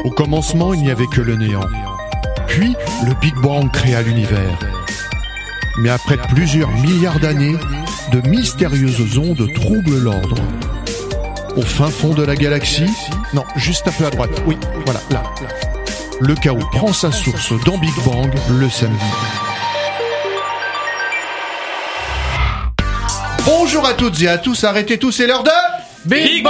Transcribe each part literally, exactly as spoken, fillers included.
Au commencement, il n'y avait que le néant. Puis, le Big Bang créa l'univers. Mais après plusieurs milliards d'années, de mystérieuses ondes troublent l'ordre. Au fin fond de la galaxie, non, juste un peu à droite, oui, voilà, là, là. Le chaos prend sa source dans Big Bang le samedi. Bonjour à toutes et à tous, arrêtez tous, c'est l'heure de Big Bang.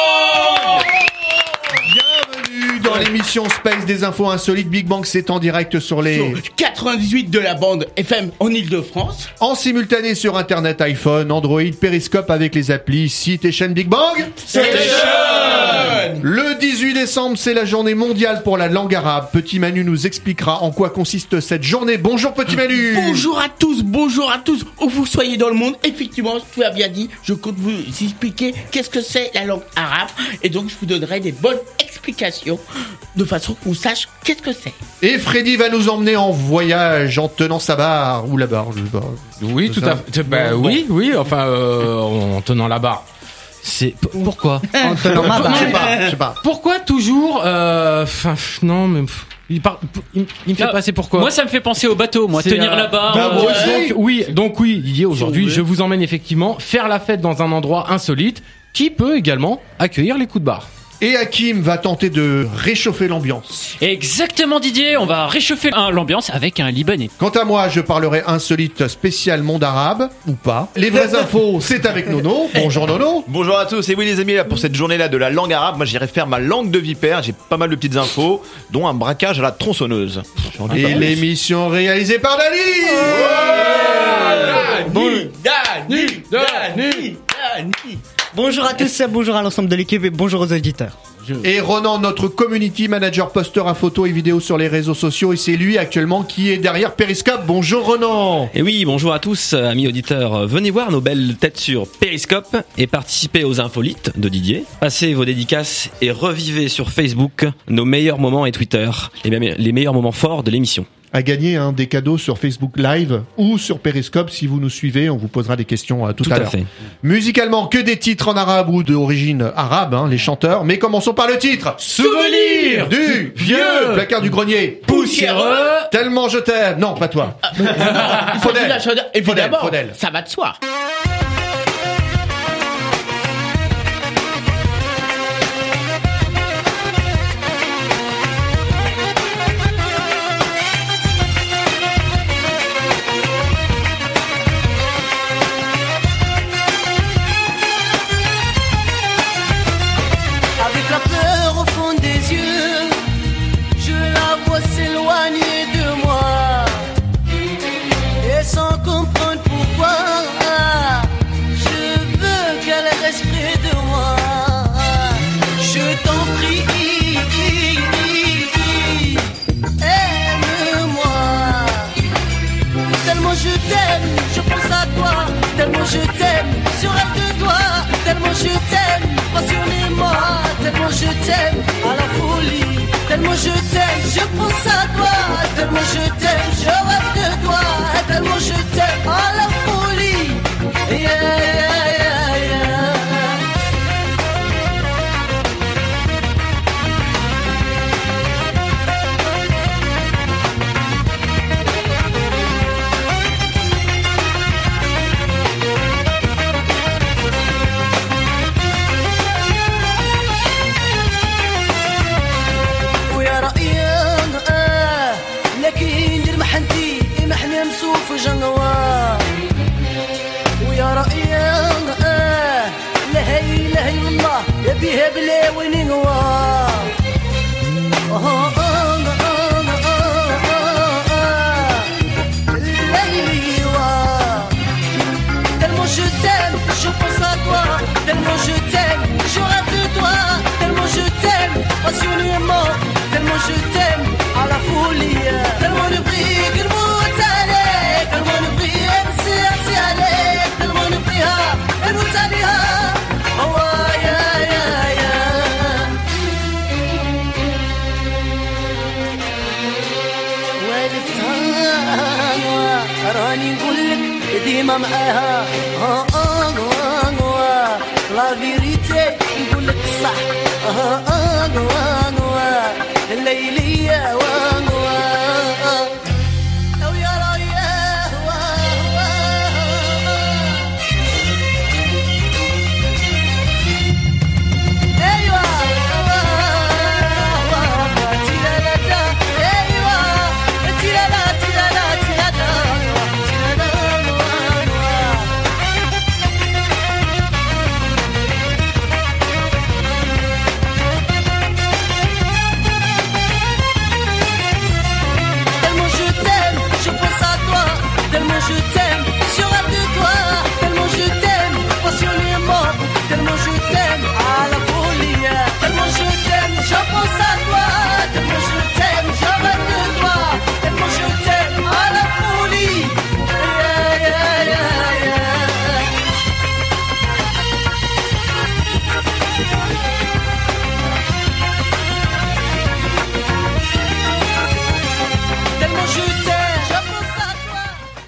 Bienvenue dans l'émission Space des infos insolites. Big Bang, c'est en direct sur les Sur quatre-vingt-dix-huit de la bande F M en Ile-de-France. En simultané sur Internet, iPhone, Android, Periscope avec les applis Site et chaîne Big Bang Station. Le dix-huit décembre, c'est la journée mondiale pour la langue arabe. Petit Manu nous expliquera en quoi consiste cette journée. Bonjour Petit Manu. Bonjour à tous, bonjour à tous, où vous soyez dans le monde. Effectivement, tu as bien dit, je compte vous expliquer qu'est-ce que c'est la langue arabe. Et donc, je vous donnerai des bonnes explications de façon qu'on sache qu'est-ce que c'est. Et Freddy va nous emmener en voyage en tenant sa barre. Ou la barre, je sais pas. Oui, tout ça. à fait. Bah, bon. Oui, oui, enfin, euh, en tenant la barre. C'est p- pourquoi En tenant ma barre. Je sais pas, je sais pas. Pourquoi toujours Enfin, euh, non, mais pff, il, par, il, il me fait Ah, passer pourquoi. Moi, ça me fait penser au bateau, moi, C'est, tenir euh, la barre. bah, moi euh, aussi. Donc oui, donc oui, Didier, aujourd'hui, je vous emmène effectivement faire la fête dans un endroit insolite qui peut également accueillir les coups de barre. Et Hakim va tenter de réchauffer l'ambiance. Exactement, Didier. On va réchauffer hein, l'ambiance avec un Libanais. Quant à moi, je parlerai insolite spécial monde arabe, ou pas. Les vraies infos, c'est avec Nono. Bonjour Nono. Bonjour à tous, et oui les amis, là pour cette journée-là de la langue arabe, moi j'irai faire ma langue de vipère, j'ai pas mal de petites infos, dont un braquage à la tronçonneuse. J'en dis Et pas plus. l'émission réalisée par Dali. Dani, Dani, Dani, Dani. Bonjour à tous, bonjour à l'ensemble de l'équipe et bonjour aux auditeurs. Et Ronan, notre community manager, posteur à photos et vidéos sur les réseaux sociaux, et c'est lui actuellement qui est derrière Periscope. Bonjour Ronan. Et oui, bonjour à tous, amis auditeurs. Venez voir nos belles têtes sur Periscope et participez aux infolites de Didier. Passez vos dédicaces et revivez sur Facebook nos meilleurs moments et Twitter, les, me- les meilleurs moments forts de l'émission. À gagner hein, des cadeaux sur Facebook Live ou sur Periscope si vous nous suivez. On vous posera des questions euh, tout, Tout à, à l'heure. fait. Musicalement, que des titres en arabe ou d'origine arabe, hein, les chanteurs. Mais commençons par le titre. Souvenir Du vieux placard du grenier. poussiéreux. Tellement je t'aime. Non, pas toi. Faudel. La chandelle, évidemment, Faudel. ça va de soi. Avec la peur au fond des yeux, je la vois s'éloigner de moi. Et sans comprendre pourquoi, je veux qu'elle reste près de moi. Je t'en prie, aime-moi. Tellement je t'aime, je pense à toi. Tellement je t'aime, je rêve de toi. Tellement je t'aime, passionnément. Tellement je t'aime, à la folie. Tellement je t'aime, je pense à toi. Tellement je t'aime, je rêve de toi. Tellement je t'aime, à la folie. Yeah, yeah, yeah, yeah. ويا رأيان آه لكن دير محنتي محني مسوف جنوا ويا رأيان آه لا إله إلا الله يا بيها بلا وين نوا آه آه آه آه آه آه ليوا Tellement je t'aime, je pense à toi. Tellement je t'aime, je rêve de toi. Tellement je t'aime, passionnément. Tellement je t'aime, à la folie. Tellement le prix que le mot est allé. Tellement le prix, c'est assez allé. Tellement le prix, et nous allez. Oh, yeah, yeah, yeah. والفتان راني نقول لك ديما معاها اه اه اه لا فيريتي نقول لك الصح اه اه اه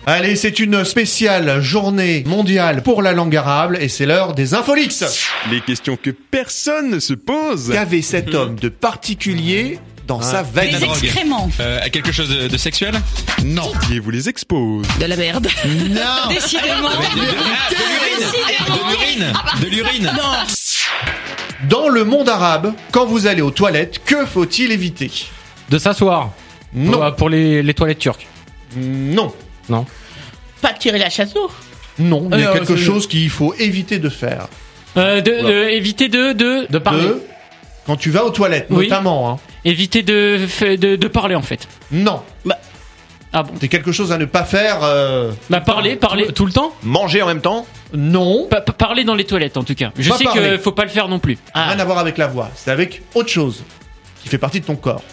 Allez, c'est une spéciale journée mondiale pour la langue arabe et c'est l'heure des infolix. Les questions que personne ne se pose. Qu'avait cet homme de particulier dans sa veine? Des excréments. Euh, quelque chose de, de sexuel? Non. Qui vous les expose? De la merde. Non. Décidément. De l'urine. De l'urine. Non. Dans le monde arabe, quand vous allez aux toilettes, que faut-il éviter? De s'asseoir. Non. Pour, pour les, les toilettes turques. Non. Non. Pas tirer la chasse d'eau. Non, il y a Euh, quelque c'est- chose qu'il faut éviter de faire. Euh, de, de- éviter de, de, De parler. De... Quand tu vas aux toilettes, Oui. notamment. Hein. éviter de, fa- de, de parler en fait. Non. Ah bon. C'est quelque chose à ne pas faire. euh, Bah parler, parler. Tout, tout le temps. Manger en même temps? Non. Pa- pa- parler dans les toilettes en tout cas. Je Pas sais parler. que faut pas le faire non plus. Rien à voir avec la voix. C'est avec autre chose qui fait partie de ton corps.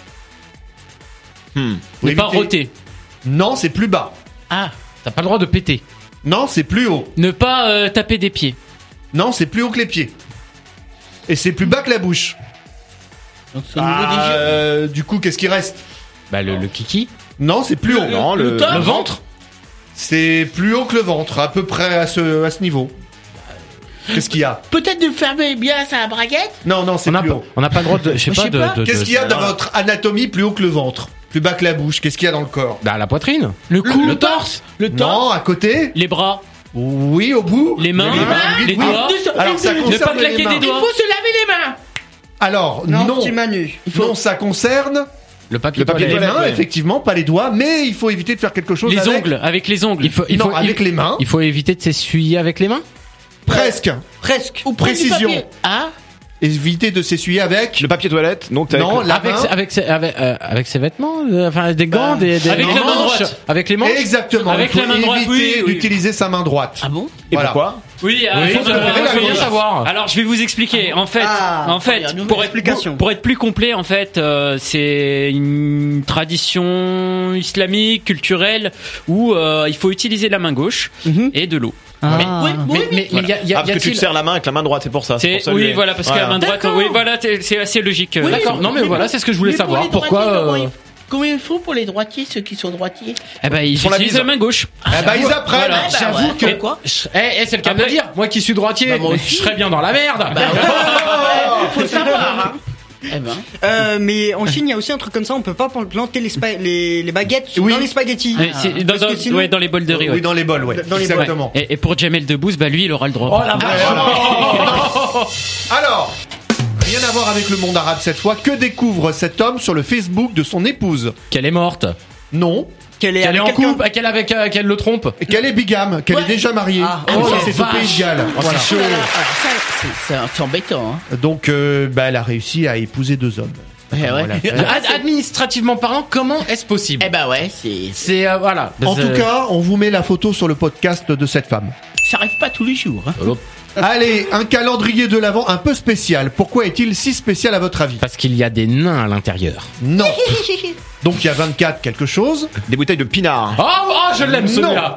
Hmm. Faut Ne pas éviter- rôter. Non, c'est plus bas. Ah. T'as pas le droit de péter. Non, c'est plus haut. Ne pas euh, taper des pieds. Non, c'est plus haut que les pieds. Et c'est plus bas que la bouche. Donc c'est au niveau des Ah, yeux. euh, du coup, qu'est-ce qui reste? Bah le, le kiki. Non, c'est plus haut. Non, le le, torse. Le ventre. C'est plus haut que le ventre, à peu près à ce, à ce niveau. Qu'est-ce qu'il y a? Peut-être de fermer bien sa braguette. Non, non, c'est On n'a plus pas, haut. on n'a pas le droit de. Je sais Je pas sais de. pas. de- Qu'est-ce de- qu'il y a dans votre anatomie plus haut que le ventre? Plus bas que la bouche? Qu'est-ce qu'il y a dans le corps? Bah la poitrine. Le cou, Le torse. Le Non, torse. à côté? les bras, Oui, au bout? les mains, Les mains, oui, les oui. doigts. Alors, ça Ne Ne pas concerne les claquer mains. des Il doigts. faut se laver les mains. Alors, Non, non. petit Manu. Non, ça concerne Le papier Le papier les toilette. toilette, mains, ouais. effectivement, pas les doigts, mais il faut éviter de faire quelque chose Les avec... ongles, avec les ongles. Il faut, il non, faut, avec il, les mains. il faut éviter de s'essuyer avec les mains. Presque. Presque. Ou prendre du Précision. papier. Ah. Éviter de s'essuyer avec... le papier toilette. Donc, t'as Non, avec le- la Avec, main. ses- avec, ses- avec, euh, avec ses vêtements, euh, enfin des gants, Bah, des, des avec des la main manches, droite. avec les manches. Exactement. Avec il faut la main droite, éviter oui, oui. d'utiliser sa main droite. Ah bon? Et Voilà. pourquoi? Oui, euh, Oui, faut- vous euh, devriez faut la bien savoir. Alors, je vais vous expliquer. En fait, Ah, en fait, nouvelle pour être, explication. pour, pour être plus complet, en fait, euh, c'est une tradition islamique, culturelle, où euh, il faut utiliser la main gauche Mhm. et de l'eau. Ah. Oui, oui, Mais oui. mais mais y a, y a, Ah, parce y que tu a-t-il- te serres la main avec la main droite, c'est pour ça. C'est, pour oui, saluer. voilà, parce que Voilà. la main droite, D'accord. oui, voilà, c'est c'est assez logique. Oui, D'accord. Non mais Mais voilà, pour- c'est ce que je voulais Mais pour savoir. les Pourquoi droitiers, comment euh, ils- Comment ils font pour les droitiers, ceux qui sont droitiers? Eh ben, ils font la utilisent bise. la main gauche. Eh ben, ils apprennent. Voilà. bah J'avoue ouais. que. Et quoi? Eh, eh, c'est le cas de le Après- dire. Moi qui suis droitier, Bah, moi mais aussi. je serais bien dans la merde. Bah ouais, faut savoir, hein. Eh ben. Euh, mais en Chine, il y a aussi un truc comme ça, on peut pas planter les, spa- les, les baguettes Oui. dans les spaghettis. Oui, c'est dans, Parce que dans- sinon- ouais, dans les bols de riz. Oui, Ouais. dans les bols, ouais. Dans les bols. Exactement. Et, et pour Jamel Debbouze, bah lui, il aura le droit. Oh la vache. Alors, rien à voir avec le monde arabe cette fois. Que découvre cet homme sur le Facebook de son épouse? Qu'elle est morte. Non. Qu'elle est, Qu'elle est avec en quelqu'un- couple. Qu'elle avec euh, qu'elle le trompe. Et qu'elle est bigame, qu'elle Ouais. est déjà mariée. Ah. Oh, Oh, ça la c'est au vache. Pays de Galles. Voilà. Oh là là, ah, ça, c'est- c'est c'est embêtant, hein. Donc, euh, bah, elle a réussi à épouser deux hommes. Eh ouais. Voilà. Ad- administrativement parlant, comment est-ce possible Eh ben ouais, c'est. C'est euh, voilà. En C'est- tout cas, on vous met la photo sur le podcast de cette femme. Ça arrive pas tous les jours, hein. Allez, un calendrier de l'Avent un peu spécial. Pourquoi est-il si spécial à votre avis? Parce qu'il y a des nains à l'intérieur. Non. Donc il y a vingt-quatre quelque chose. Des bouteilles de pinard. Oh, oh je l'aime celui-là.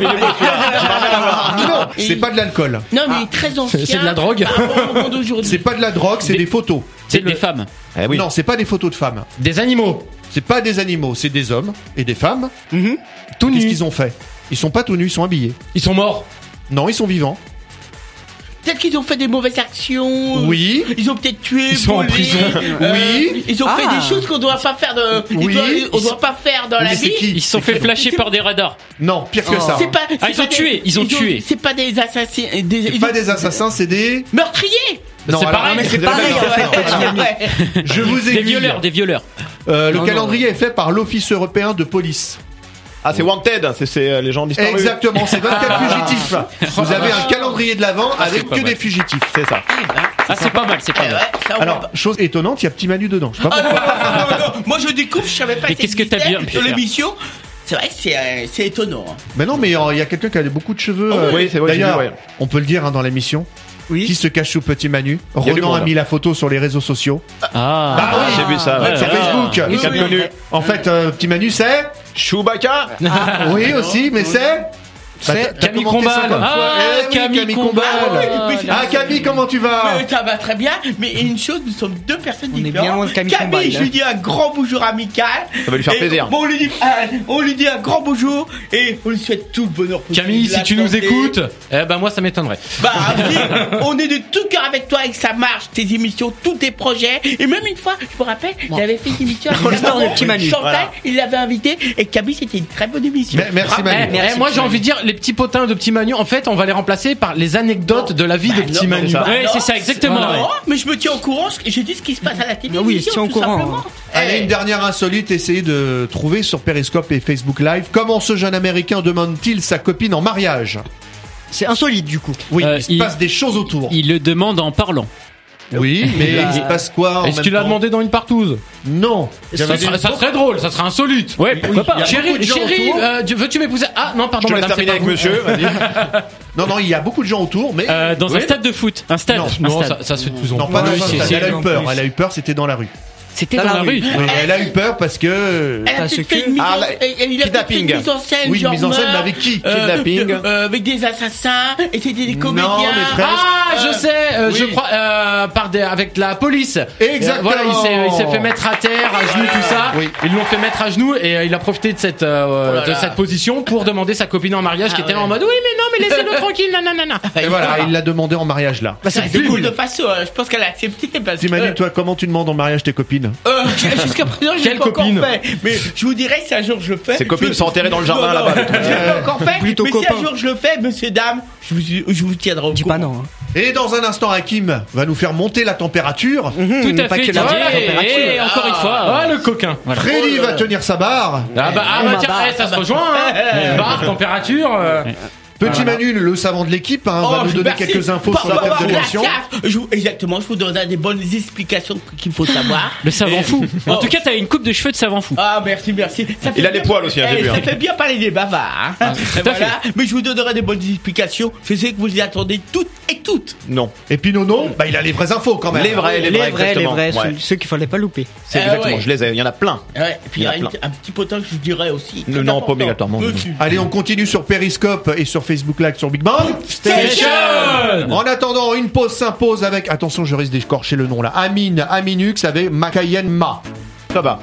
Non, c'est pas de l'alcool. Non, mais il est très ancien. c'est de la drogue. par rapport au monde d'aujourd'hui. C'est pas de la drogue, c'est Des- des photos. C'est le- des femmes. Eh oui. Non, c'est pas des photos de femmes. Des animaux. C'est pas des animaux, c'est des hommes et des femmes. Mhm. Tout Qu'est-ce nus. qu'ils ont fait? Ils sont pas tout nus, ils sont habillés. Ils sont morts. Non, ils sont vivants. Peut-être qu'ils ont fait des mauvaises actions. Oui. Ils ont peut-être tué. Ils sont en volé, prison. euh, Oui. Ils ont Ah. fait des choses qu'on doit pas faire de. ils Oui. doivent- on Ils doit sont- pas faire dans Oui, la mais c'est vie. qui? Ils se sont fait flasher par des radars. Non, pire que Oh. ça. C'est pas. Ah, c'est ils pas ont tué, ils ont tué. C'est pas des assassins. Des, C'est ils pas ont- des assassins, c'est des. meurtriers. Non, C'est alors, pareil. mais C'est pareil en fait. Ah, ouais. Je vous ai Des violeurs, des violeurs. Euh, le Non, calendrier est fait par l'Office européen de police. Ah, c'est Wanted, c'est, c'est euh, les gens disparus. Exactement, c'est vingt-quatre fugitifs. Vous avez un calendrier de l'Avent avec pas que mal. des fugitifs. C'est ça. Ah, c'est pas mal, c'est Eh pas ouais, mal. ça, on va Alors, pas- chose étonnante, il y a Petit Manu dedans. Je sais pas Ah pourquoi. non, non, non, non. Moi je découvre, je savais pas. Mais ça qu'est-ce que t'as existait bien pu sur faire. l'émission? C'est vrai que c'est euh, c'est étonnant. hein. Mais non, mais euh, il y a quelqu'un qui a beaucoup de cheveux. Oh, euh, oui, c'est vrai, j'ai D'ailleurs, vu, ouais. on peut le dire hein, dans l'émission. Oui. Qui se cache sous Petit Manu? y a du Ronan a monde. mis la photo sur les réseaux sociaux. Ah, Bah oui. J'ai vu ça. Ouais, ouais. sur Facebook. Quelqu'un de connu. En fait, euh, Petit Manu, c'est Chewbacca. Oui aussi, mais c'est Bah, C'est t'as- t'as Camille commenté ça Combal. comme Ah, fois. Eh oui, Camille Camille Combal. Combal. Ah, oui, oui, Ah, Camille, comment tu vas? Mais ça va très bien, mais une chose, nous sommes deux personnes On est différentes. bien loin de Camille Combal, je hein. lui dis un grand bonjour amical. Ça va lui faire Et plaisir. Bon, on lui dit, euh, on lui dit un grand bonjour et on lui souhaite tout le bonheur possible. Camille, si la tu nous santé. écoutes, eh ben moi ça m'étonnerait. Bah, si, on est de tout cœur avec toi et que ça marche, tes émissions, tous tes projets. Et même une fois, je me rappelle, il avait fait une émission avec L'histoire Maman, de Petit Manu. Chantal, Voilà. il l'avait invité et Camille, c'était une très bonne émission. Mais- Merci Eh, Manu. eh, Merci, moi j'ai Petit envie de dire les petits potins de Petit Manu. En fait, on va les remplacer par les anecdotes de la vie Bah de Petit non, Manu. c'est ça. Ouais, non, c'est ça, exactement. Non, ouais. mais je me tiens au courant, ce que- j'ai dit ce qui se passe à la télévision. Oui, tiens au tout courant, simplement. Allez, Eh, une dernière insolite, essayez de trouver sur Periscope et Facebook Live. Comment ce jeune américain demande-t-il sa copine en mariage? C'est insolite du coup. Oui, Euh, il se il- passe des choses autour. Il le demande en parlant. Oui, mais il se passe quoi en Est-ce que même tu l'as temps demandé dans une partouze? Non. Ça, serait- ça serait drôle, ça serait insolite. Ouais, pourquoi pas. Il y a beaucoup Chérie, de gens chérie, autour. euh, tu- veux-tu m'épouser? Ah non, Je pardon, te laisse madame, c'est terminer avec pas vous. monsieur, vas-y. Non, non, il y a beaucoup de gens autour, mais Euh, dans Oui. un stade de foot. Un stade. Non, un Non, stade. ça, ça se fait de plus en non, plus. pas dans Oui, un c'est- stade. c'est- Elle a eu en peur. plus. Elle a eu peur. C'était dans la rue. C'était Dans dans la la rue. rue. Oui, elle a eu peur parce que. Elle a Parce peut-être fait que- une mise Ah, en là, et- et il a peut-être fait une kidnapping. mise en scène, Oui, une genre mise en scène, meurtre, mais avec qui? euh, Kidnapping. euh, Avec des assassins, et c'était des comédiens. Non, mais presque. Ah, je sais, euh, Oui. je crois, euh, par des, avec la police. Exactement. Euh, voilà, il s'est, il s'est fait mettre à terre, à genoux, tout ça. Oui. Ils l'ont fait mettre à genoux et euh, il a profité de cette, euh, Oh là de là. cette position pour demander sa copine en mariage, qui Ah était ouais. en mode oui, mais non, mais laissez-le tranquille, nanana. Et voilà, il l'a demandé en mariage là. Bah, c'est c'est cool nul. de façon, euh, je pense qu'elle a accepté parce Dis Manu, que. toi, comment tu demandes en mariage tes copines? Euh, jusqu'à présent, je l'ai Quelle pas encore copine fait. Mais je vous dirai si un jour je le fais. Ses copines je- sont enterrées dans le jardin, Non, là-bas, non, le truc. Je l'ai pas encore fait. Plutôt mais si copain. un jour je le fais, monsieur, dame, je vous, je vous tiendrai au Dis courant. pas non. hein. Et dans un instant, Hakim va nous faire monter la température. Tout mais à pas fait, que la Didier. température. Et encore une fois. Ah, le coquin. Freddy va tenir sa barre. Ah bah, ah, Oh, bah ma tiens, barre. eh, ça se rejoint, hein. Barre, température. euh, Petit Manu, le savant de l'équipe, hein, va Oh, nous donner merci. quelques infos Pas- sur la pas tête avoir de de la l'émission. carte. Je vous- Exactement, je vous donnerai des bonnes explications qu'il faut savoir. Le savant Et- fou. En Oh. tout cas, t'as une coupe de cheveux de savant fou. Ah, merci, merci. Ça fait Il a bien- les poils aussi, hein, j'ai Eh, vu, Ça hein. fait bien parler des bavards. Hein. Et tout à voilà. Mais je vous donnerai des bonnes explications. Je sais que vous les attendez toutes et toutes. Non. Et puis Nono, bah, il a les vraies infos quand même. Les vrais, les Les vrais, vrais, les exactement. vrais, Ouais. ceux, ceux qu'il fallait pas louper. C'est Euh, exactement, ouais. je les ai, il y en a plein. Ouais, et puis il y Il y en a a une- plein. un petit potin que je dirais aussi. Non, très non, pas important. obligatoirement, non, Monsieur. Allez, on continue sur Periscope et sur Facebook Live sur Big Bang. Station. En attendant, une pause s'impose avec, attention, je risque d'écorcher le nom là, Amine Aminux avec Makayen Ma. Ça va.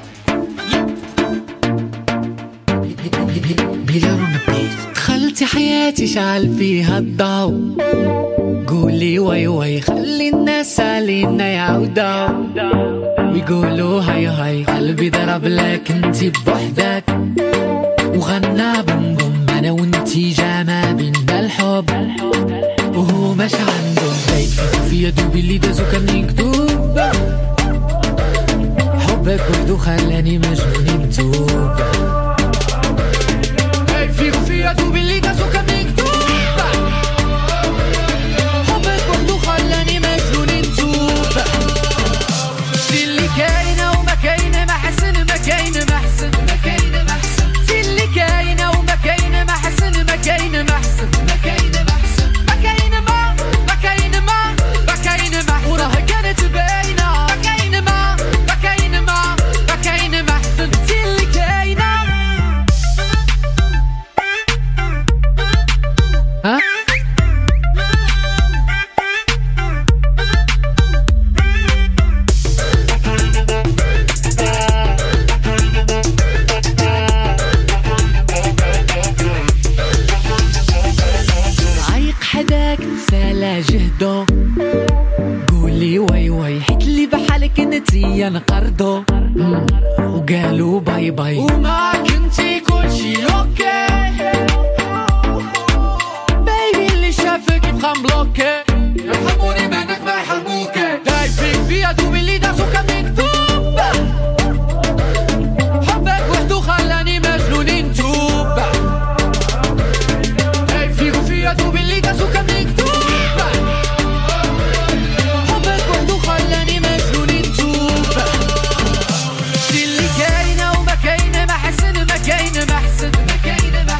دخلتي حياتي شعل فيها الضوء قولي واي واي خلي الناس علينا يعودوا ويقولوا هاي هاي قلبي ضرب لك انتي بوحدك وغنى بوم بوم انا وانتي جامع بينا الحب وهو مش عندهم بيت في يدوب اللي دازو كان يكتب حبك برضو خلاني مجنون متوب فيكو فيا دوب اللي دازو كان مكتوب حبك برضو خلاني مجنون نتوب في اللي كاينة وما كاينة ما حسن ما كاينة ما حسن ما كاينة ما حسن في اللي كاينة وما كاينة ما حسن ما كاينة ما حسن ما كاينة ما حسن ما كاينة ما ما كاينة ما ما كاينة ما حسن وراها كانت باينة ما كاينة ما ما كاينة ما ما كاينة ما حسن في اللي كاينة ها عايق حداك تسالى جهدو قولي واي واي حيت لي بحالك انتي نقردو وقالوا باي باي وما كنتي كلشي اوكي بيبي اللي شافك يبقى مبلوكي يرحموني منك ما يحرموكي داي فيك فيا دوبي اللي دازو كان مكتوب حبك وحدو خلاني مجنون نتوب فيكو فيا دوب اللي دازو كان مكتوب حبك وحدو خلاني مجنون نتوب في اللي كاينة وما كاينة ما حسن ما كاينة ما حسن ما كاينة ما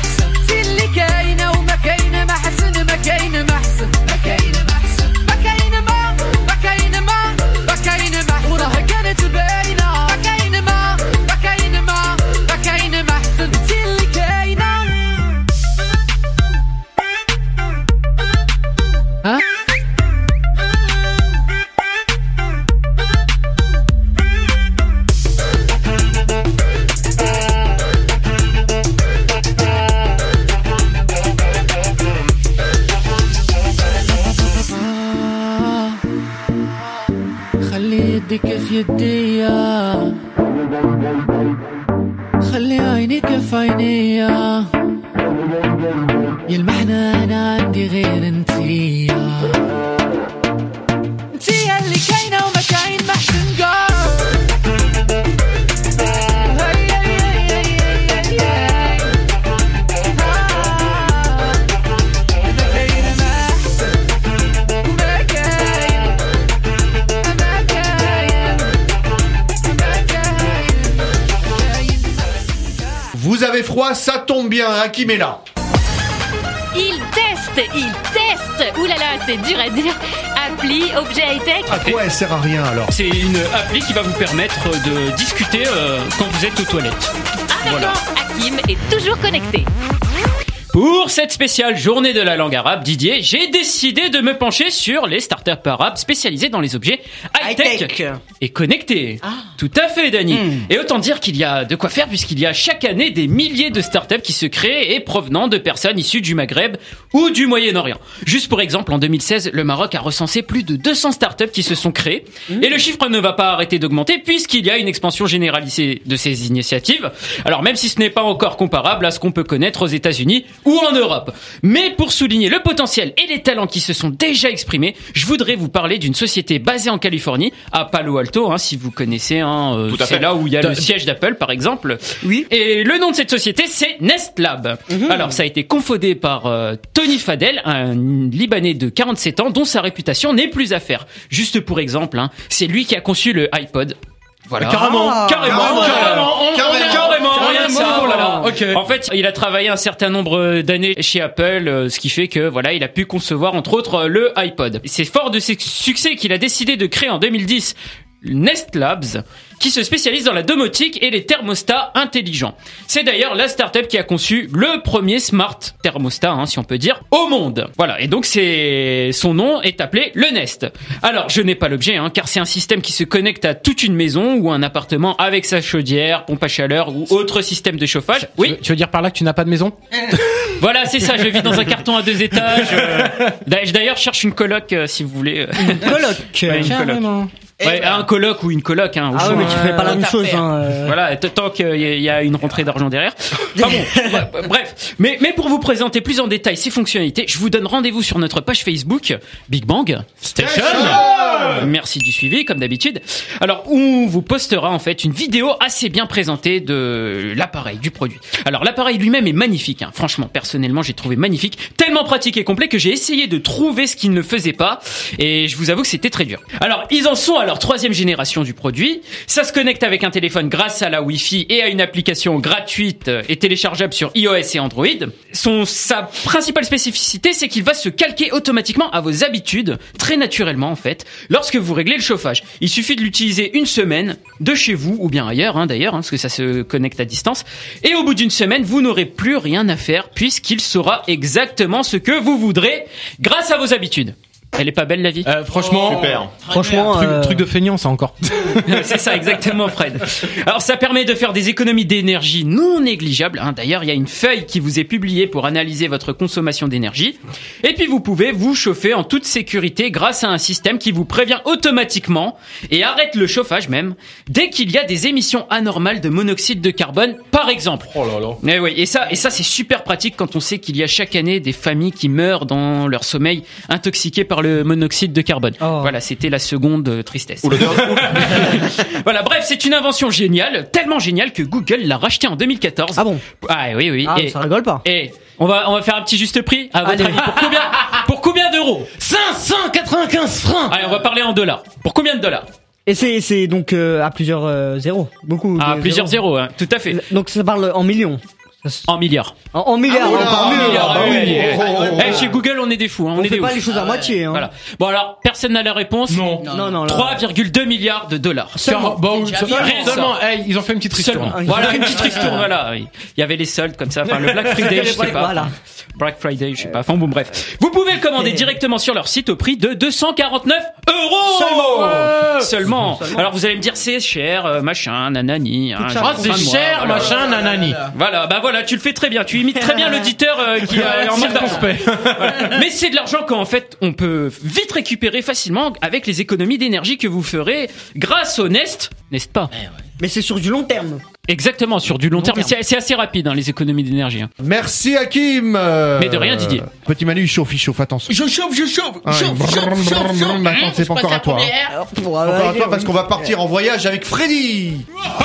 ايدك في يديا خلي عينيك في عينيا يلمحنا انا عندي غير انتيا انتيا اللي كاينه وما كاين محسن Vous avez froid, ça tombe bien, Hakim est là. Il teste, il teste. Ouh là là, c'est dur à dire. Appli, objet high-tech. À quoi elle sert à rien alors? C'est une appli qui va vous permettre de discuter euh, quand vous êtes aux toilettes. Ah d'accord, voilà. Hakim est toujours connecté. Pour cette spéciale journée de la langue arabe, Didier, j'ai décidé de me pencher sur les startups arabes spécialisés dans les objets high-tech, high-tech. et connectés. Ah. Tout à fait, Dany. Mm. Et autant dire qu'il y a de quoi faire puisqu'il y a chaque année des milliers de startups qui se créent et provenant de personnes issues du Maghreb ou du Moyen-Orient. Juste pour exemple, en deux mille seize, le Maroc a recensé plus de deux cents startups qui se sont créées. Mm. Et le chiffre ne va pas arrêter d'augmenter puisqu'il y a une expansion généralisée de ces initiatives. Alors même si ce n'est pas encore comparable à ce qu'on peut connaître aux États-Unis ou en Europe. Mais pour souligner le potentiel et les talents qui se sont déjà exprimés, je voudrais vous parler d'une société basée en Californie, à Palo Alto, hein, si vous connaissez, hein, euh, c'est fait. Là où il y a le siège d'Apple, par exemple. Oui. Et le nom de cette société, c'est Nest Lab. Mmh. Alors, ça a été cofondé par euh, Tony Fadel, un Libanais de quarante-sept ans, dont sa réputation n'est plus à faire. Juste pour exemple, hein, c'est lui qui a conçu le iPod. Voilà. Carrément, ah, carrément, carrément, carrément, carrément, carrément, rien que ça. Oh là là. Okay. En fait, il a travaillé un certain nombre d'années chez Apple, ce qui fait que voilà, il a pu concevoir entre autres le iPod. C'est fort de ses succès qu'il a décidé de créer en deux mille dix Nest Labs, qui se spécialise dans la domotique et les thermostats intelligents. C'est d'ailleurs la startup qui a conçu le premier smart thermostat, hein, si on peut dire, au monde. Voilà, et donc c'est son nom est appelé le Nest. Alors, je n'ai pas l'objet, hein, car c'est un système qui se connecte à toute une maison ou un appartement avec sa chaudière, pompe à chaleur ou autre système de chauffage. Oui. Tu veux, tu veux dire par là que tu n'as pas de maison? Voilà, c'est ça. Je vis dans un carton à deux étages. Euh, d'ailleurs, je cherche une coloc, euh, si vous voulez. Une coloc. Ouais, une coloc. Ouais, ben, un coloc ou une coloc, hein. Ah oui, mais tu fais pas la même chose, hein. Euh... Voilà, tant qu'il y a une rentrée d'argent derrière. Enfin bon, bref. Mais, mais pour vous présenter plus en détail ces fonctionnalités, je vous donne rendez-vous sur notre page Facebook, Big Bang Station. Merci du suivi, comme d'habitude. Alors, où on vous postera, en fait, une vidéo assez bien présentée de l'appareil, du produit. Alors, l'appareil lui-même est magnifique, hein. Franchement, personnellement, j'ai trouvé magnifique. Tellement pratique et complet que j'ai essayé de trouver ce qu'il ne faisait pas. Et je vous avoue que c'était très dur. Alors, ils en sont à leur troisième génération du produit. Ça se connecte avec un téléphone grâce à la Wi-Fi et à une application gratuite et téléchargeable sur iOS et Android. Son, sa principale spécificité, c'est qu'il va se calquer automatiquement à vos habitudes, très naturellement en fait, lorsque vous réglez le chauffage. Il suffit de l'utiliser une semaine, de chez vous ou bien ailleurs, hein, d'ailleurs, hein, parce que ça se connecte à distance. Et au bout d'une semaine, vous n'aurez plus rien à faire puisqu'il saura exactement ce que vous voudrez grâce à vos habitudes. Elle est pas belle la vie. Euh, franchement, oh, super. Franchement, truc, euh... truc de feignant ça encore. C'est ça exactement, Fred. Alors ça permet de faire des économies d'énergie non négligeables. Hein. D'ailleurs, il y a une feuille qui vous est publiée pour analyser votre consommation d'énergie. Et puis vous pouvez vous chauffer en toute sécurité grâce à un système qui vous prévient automatiquement et arrête le chauffage même dès qu'il y a des émissions anormales de monoxyde de carbone, par exemple. Oh là là. Mais oui, et ça, et ça c'est super pratique quand on sait qu'il y a chaque année des familles qui meurent dans leur sommeil intoxiquées par le monoxyde de carbone. Oh. Voilà, c'était la seconde tristesse. Voilà, bref, c'est une invention géniale, tellement géniale que Google l'a racheté en deux mille quatorze. Ah bon? Ah oui, oui. Ah, et, ça rigole pas. Et on va, on va faire un petit juste prix. À votre avis, pour combien, pour combien d'euros? cinq cent quatre-vingt-quinze francs. Allez, on va parler en dollars. Pour combien de dollars? Et c'est, c'est donc euh, à plusieurs euh, zéros. Beaucoup. À plusieurs zéros, hein, tout à fait. Donc ça parle en millions. En milliards. En, en milliards, ah, encore en mieux. milliards. Ah, oui. oui. Oh, oh, oh, hey, chez Google, on est des fous. Hein, on, on est fait des pas ouf. les choses à ah, moitié. Hein. Voilà. Bon alors, personne n'a la réponse. Non. Non, non. trois virgule deux milliards de dollars. Seulement. Bon, seulement. seulement hey, ils ont fait une petite ristourne. Voilà, une petite ristourne. Voilà. Il y avait les soldes comme ça. Enfin, le Black Friday, je sais pas. Voilà. Black Friday, je sais pas. Enfin bon, bref. Vous pouvez le commander directement sur leur site au prix de deux cent quarante-neuf euros. Seulement. Seulement. Seulement. Alors vous allez me dire c'est cher, machin, nanani. Hein, ah, c'est cher, machin, nanani. Voilà, bah voilà. voilà, tu le fais très bien. Tu imites très bien l'auditeur euh, qui a en mode circonspect. Voilà. Mais c'est de l'argent qu'en fait on peut vite récupérer facilement avec les économies d'énergie que vous ferez grâce au Nest, n'est-ce pas? Mais c'est sur du long terme. Exactement, sur du long, long terme. terme. Mais c'est, c'est assez rapide, hein, les économies d'énergie. Hein. Merci Hakim. Euh, Mais de rien, Didier. Petit Manu, il chauffe, il chauffe, attention. Je chauffe, je chauffe, ah, chauffe, chauffe, chauffe, chauffe, chauffe. Maintenant, c'est pas encore à toi. Hein. Encore à toi parce qu'on va partir en voyage avec Freddy.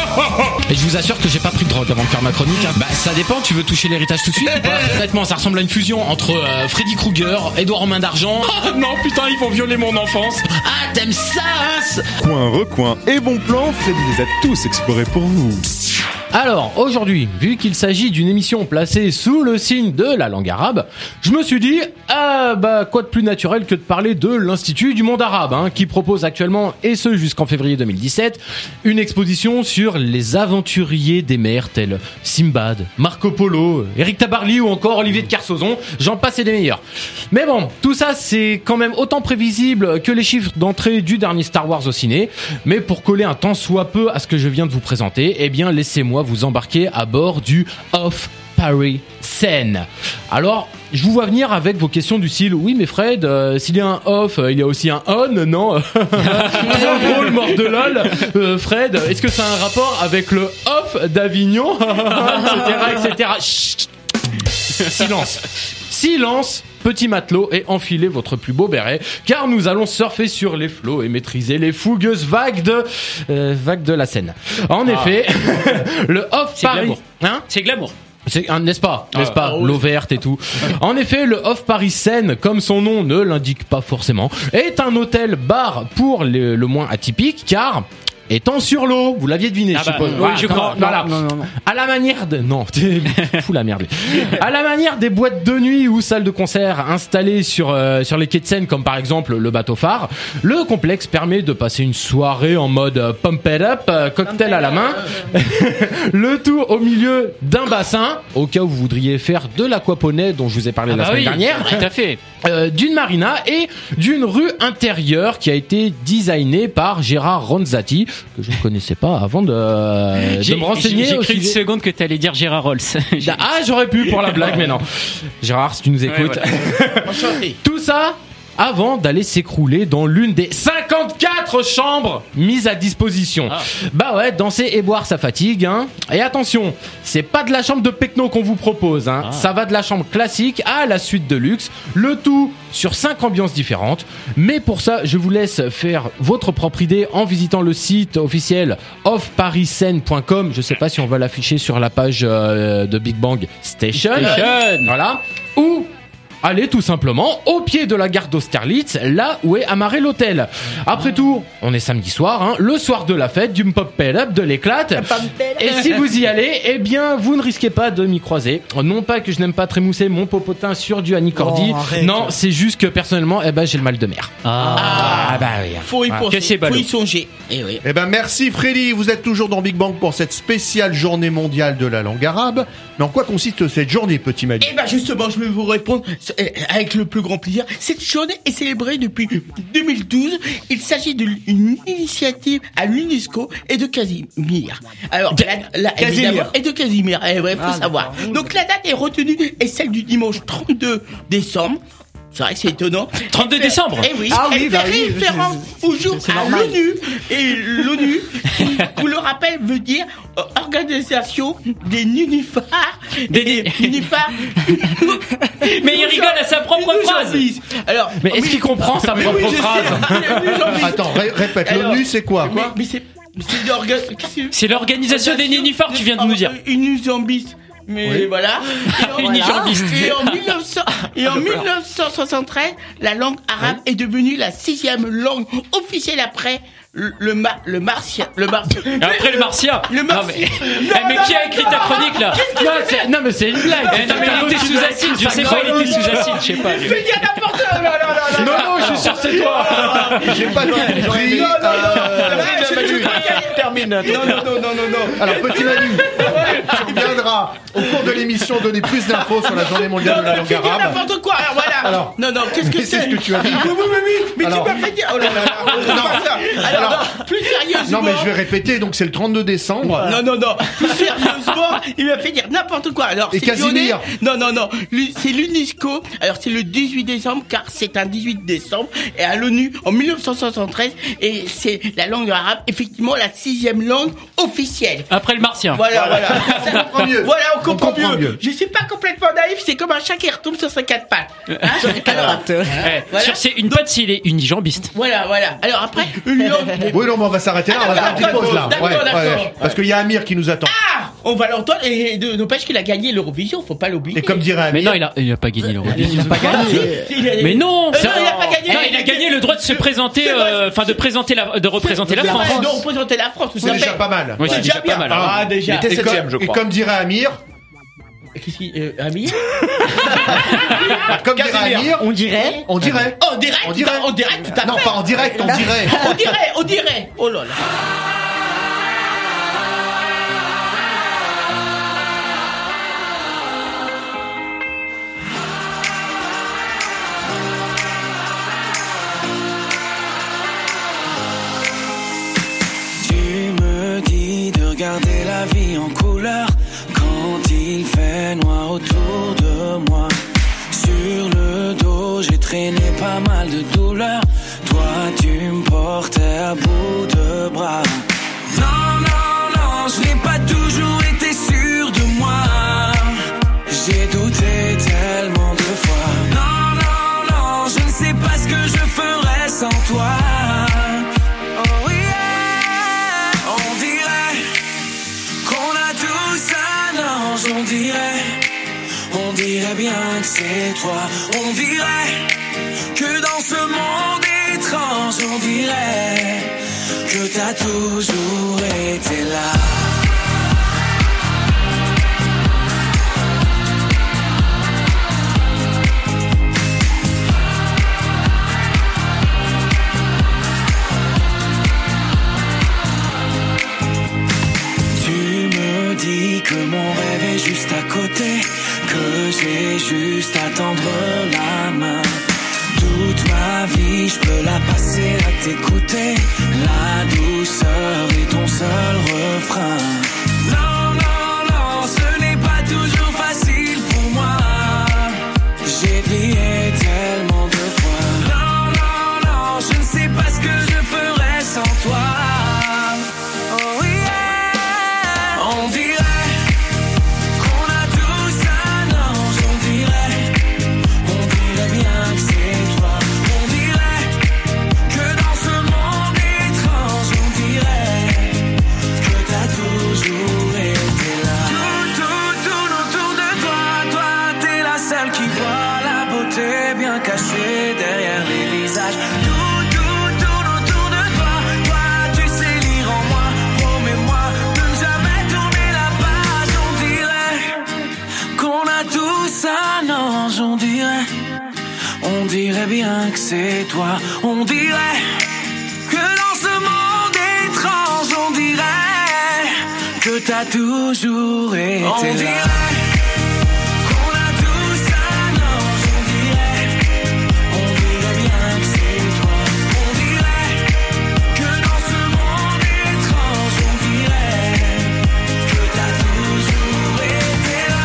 Et je vous assure que j'ai pas pris de drogue avant de faire ma chronique. Hein. Bah, ça dépend, tu veux toucher l'héritage tout de suite ou pas? Honnêtement, ça ressemble à une fusion entre euh, Freddy Krueger, Edouard en main d'argent. Oh, non, putain, ils vont violer mon enfance. Ah, t'aimes ça, hein? Coin, recoin et bon plan, Freddy les a tous explorés pour vous. Alors, aujourd'hui, vu qu'il s'agit d'une émission placée sous le signe de la langue arabe, je me suis dit, ah bah quoi de plus naturel que de parler de l'Institut du monde arabe, hein, qui propose actuellement, et ce jusqu'en février deux mille dix-sept, une exposition sur les aventuriers des mers tels Simbad, Marco Polo, Eric Tabarly ou encore Olivier de Kersauzon, j'en passe et des meilleurs. Mais bon, tout ça c'est quand même autant prévisible que les chiffres d'entrée du dernier Star Wars au ciné, mais pour coller un tant soit peu à ce que je viens de vous présenter, eh bien laissez-moi vous embarquer à bord du Off Paris Seine. Alors, je vous vois venir avec vos questions du style, oui mais Fred, euh, s'il y a un off, euh, il y a aussi un on, non? Trop drôle, mort de lol. Euh, Fred, est-ce que ça a un rapport avec le off d'Avignon? Etc, et cetera. Chut. Silence. Silence, petit matelot, et enfilez votre plus beau béret, car nous allons surfer sur les flots et maîtriser les fougueuses vagues de euh, vagues de la Seine. En ah. effet, le off c'est Paris, glamour. hein C'est glamour. C'est, hein, n'est-ce pas, n'est-ce ah, pas, ah, l'eau verte et tout. En effet, le Off Paris Seine, comme son nom ne l'indique pas forcément, est un hôtel-bar pour le, le moins atypique, car étant sur l'eau, vous l'aviez deviné, ah je bah, suppose. Oui, voilà, je crois. Voilà. Non, non, non. À la manière de, non, t'es fou la merde. À la manière des boîtes de nuit ou salles de concert installées sur euh, sur les quais de Seine, comme par exemple le bateau phare, le complexe permet de passer une soirée en mode euh, pump it up, euh, cocktail à la main, le tout au milieu d'un bassin, au cas où vous voudriez faire de l'aquaponie dont je vous ai parlé ah la bah semaine oui, dernière. Tout à fait. Euh, d'une marina et d'une rue intérieure qui a été designée par Gérard Ronzati, que je ne connaissais pas avant de, euh, de me renseigner. J'ai, j'ai cru une seconde que t'allais dire Gérard Rolls. Ah, j'aurais pu pour la blague, mais non. Gérard, si tu nous écoutes. Ouais, voilà. Tout ça avant d'aller s'écrouler dans l'une des cinquante-quatre chambres mises à disposition. Ah. Bah ouais, danser et boire ça fatigue, hein. Et attention, c'est pas de la chambre de Pecno qu'on vous propose, hein. Ah. Ça va de la chambre classique à la suite de luxe, le tout sur cinq ambiances différentes. Mais pour ça, je vous laisse faire votre propre idée en visitant le site officiel off paris seine point com. Je sais pas si on va l'afficher sur la page euh, de Big Bang Station. Station. Voilà. Ou allez tout simplement au pied de la gare d'Austerlitz, là où est amarré l'hôtel. Après tout, on est samedi soir, hein, le soir de la fête, du pop-up, de l'éclate. Et si vous y allez, eh bien, vous ne risquez pas de m'y croiser. Non pas que je n'aime pas trémousser mon popotin sur du Annie Cordy. Oh, non, c'est juste que personnellement, eh ben, j'ai le mal de mer. Ah, ah bah oui. Faut y penser, faut y songer. Eh oui. Eh ben, merci Freddy. Vous êtes toujours dans Big Bang pour cette spéciale journée mondiale de la langue arabe. Mais en quoi consiste cette journée, petit Manu? Eh ben, justement, je vais vous répondre avec le plus grand plaisir. Cette journée est célébrée depuis deux mille douze. Il s'agit d'une initiative à l'UNESCO et de Casimir. Alors, de, la, la, Casimir. Et de Casimir. Eh ouais, faut ah, savoir. Donc, la date est retenue est celle du dimanche trente-deux décembre. C'est vrai que c'est étonnant. trente-deux décembre. Eh oui. Ah oui, elle bah fait oui, référence au jour à l'ONU. Et l'ONU, vous le rappelle, veut dire euh, Organisation des Nunifars. Des, des Nunifars. Mais il rigole à sa propre phrase. Alors, mais est-ce qu'il comprend sa propre oui, phrase? Attends, ré- répète. l'ONU, c'est quoi, quoi mais, mais c'est, c'est, l'orga... c'est l'organisation des Nénuphars, tu viens de nous dire. Une Zambis. Mais oui. Voilà. Et en, voilà. Et en, mille neuf cents, et en mille neuf cent soixante-treize, la langue arabe oui. est devenue la sixième langue officielle après le, le, mar, le martien. Le martien. Et après le martien. Le martien. Non, mais, non, mais non, qui a écrit ta chronique là? Non, c'est, non, mais c'est une blague. Eh, non, mais il était sous acide. Je sais pas, il était sous acide. Je sais pas. Fais dire n'importe quoi. Non, non, non, non, je suis sûr c'est toi. J'ai pas tout compris. Non, non, non. Termine. Non, non, non, non, non. Alors, petit Manu, tu reviendras au cours cours de l'émission donner plus d'infos sur la journée mondiale Non, de la mais langue fais dire arabe. n'importe quoi, alors voilà. Alors, non, non, qu'est-ce que mais c'est c'est ce que tu as dit. Oui, oui, oui, oui. Mais Alors. tu m'as fait dire. Oh là là, là, on va pas ça. Alors, non, plus sérieusement. Non, mais je vais répéter, donc c'est le trente-deux décembre. Non, non, non. Plus sérieusement, il m'a fait dire n'importe quoi. Alors, Et c'est Casimir. Lyonnais. Non, non, non. Lu- C'est l'UNESCO. Alors, c'est le dix-huit décembre, car c'est un dix-huit décembre. Et à l'ONU, en mille neuf cent soixante-treize. Et c'est la langue arabe, effectivement, la sixième langue officielle. Après le martien. Voilà, voilà. On comprend mieux. Voilà, on comprend, On comprend mieux. mieux. Je suis pas complètement naïf, c'est comme un chat qui retombe sur ses quatre pattes. Hein Alors, Eh, Voilà. Sur ses une patte s'il est unijambiste. voilà, voilà. Alors après, une langue. Oui, non, mais on va s'arrêter là, on va faire une petite pause là. D'accord, Ouais, d'accord. ouais. Parce qu'il y a Amir qui nous attend. Ah, on va l'entendre et de- n'empêche qu'il a gagné l'Eurovision, faut pas l'oublier. Et comme dirait Mais Amir. non, il a, il a pas gagné l'Eurovision. pas gagné. Si, il a- Mais non, Euh, c'est- non, il a pas gagné. Non, il a gagné le droit de se présenter, C'est vrai. euh, enfin de présenter la, de représenter la C'est France. vrai, de représenter la France, tout C'est ça déjà fait. pas mal. Oui, c'est C'est déjà pas mal. hein. Ah, déjà. Il était Et septième, comme, je et crois. comme dirait Amir, Qu'est-ce qu'il. Euh, Amir comme dirait Casimir. Amir, On dirait. on dirait. En direct, On dirait. En direct, tout à Non, fait. pas en direct, on dirait. On dirait, on dirait. Oh là là. Tu me dis de regarder la vie en couleur quand il fait noir autour de moi. Sur le dos, j'ai traîné pas mal de douleurs. Toi, tu me portais à bout de bras. Non, non, non, je n'ai pas toujours été sûr de moi. J'ai douté tellement de fois. Non, non, non, je ne sais pas ce que je ferais sans toi. Oh yeah, on dirait qu'on a tous un ange, on dirait, on dirait bien que c'est toi. On dirait que dans ce monde étrange, on dirait que t'as toujours été là. Tu me dis que mon rêve est juste à côté, que j'ai juste à tendre la main. Toute ma vie, je peux la passer à t'écouter. La douceur est ton seul refrain. Non, non, non, ce n'est pas toujours facile pour moi. J'ai plié tellement de fois. Non, non, non, je ne sais pas ce que je ferais sans toi. Oh yeah, on dirait qu'on a tous un ange, on dirait, on dirait bien que c'est toi. On dirait que dans ce monde étrange, on dirait que t'as toujours été là. Tout, tout, tout autour de toi, toi t'es la seule qui voit la beauté bien cachée derrière les visages. Tout, tout, tout autour de toi, toi tu sais lire en moi. Promets-moi de ne jamais tourner la page. On dirait qu'on a tous un ange, on dirait, on dirait bien que c'est toi. On dirait que dans ce monde étrange, on dirait que t'as toujours été là. On dirait qu'on a tous un ange, on dirait, on dirait bien que c'est toi. On dirait que dans ce monde étrange, on dirait que t'as toujours été là.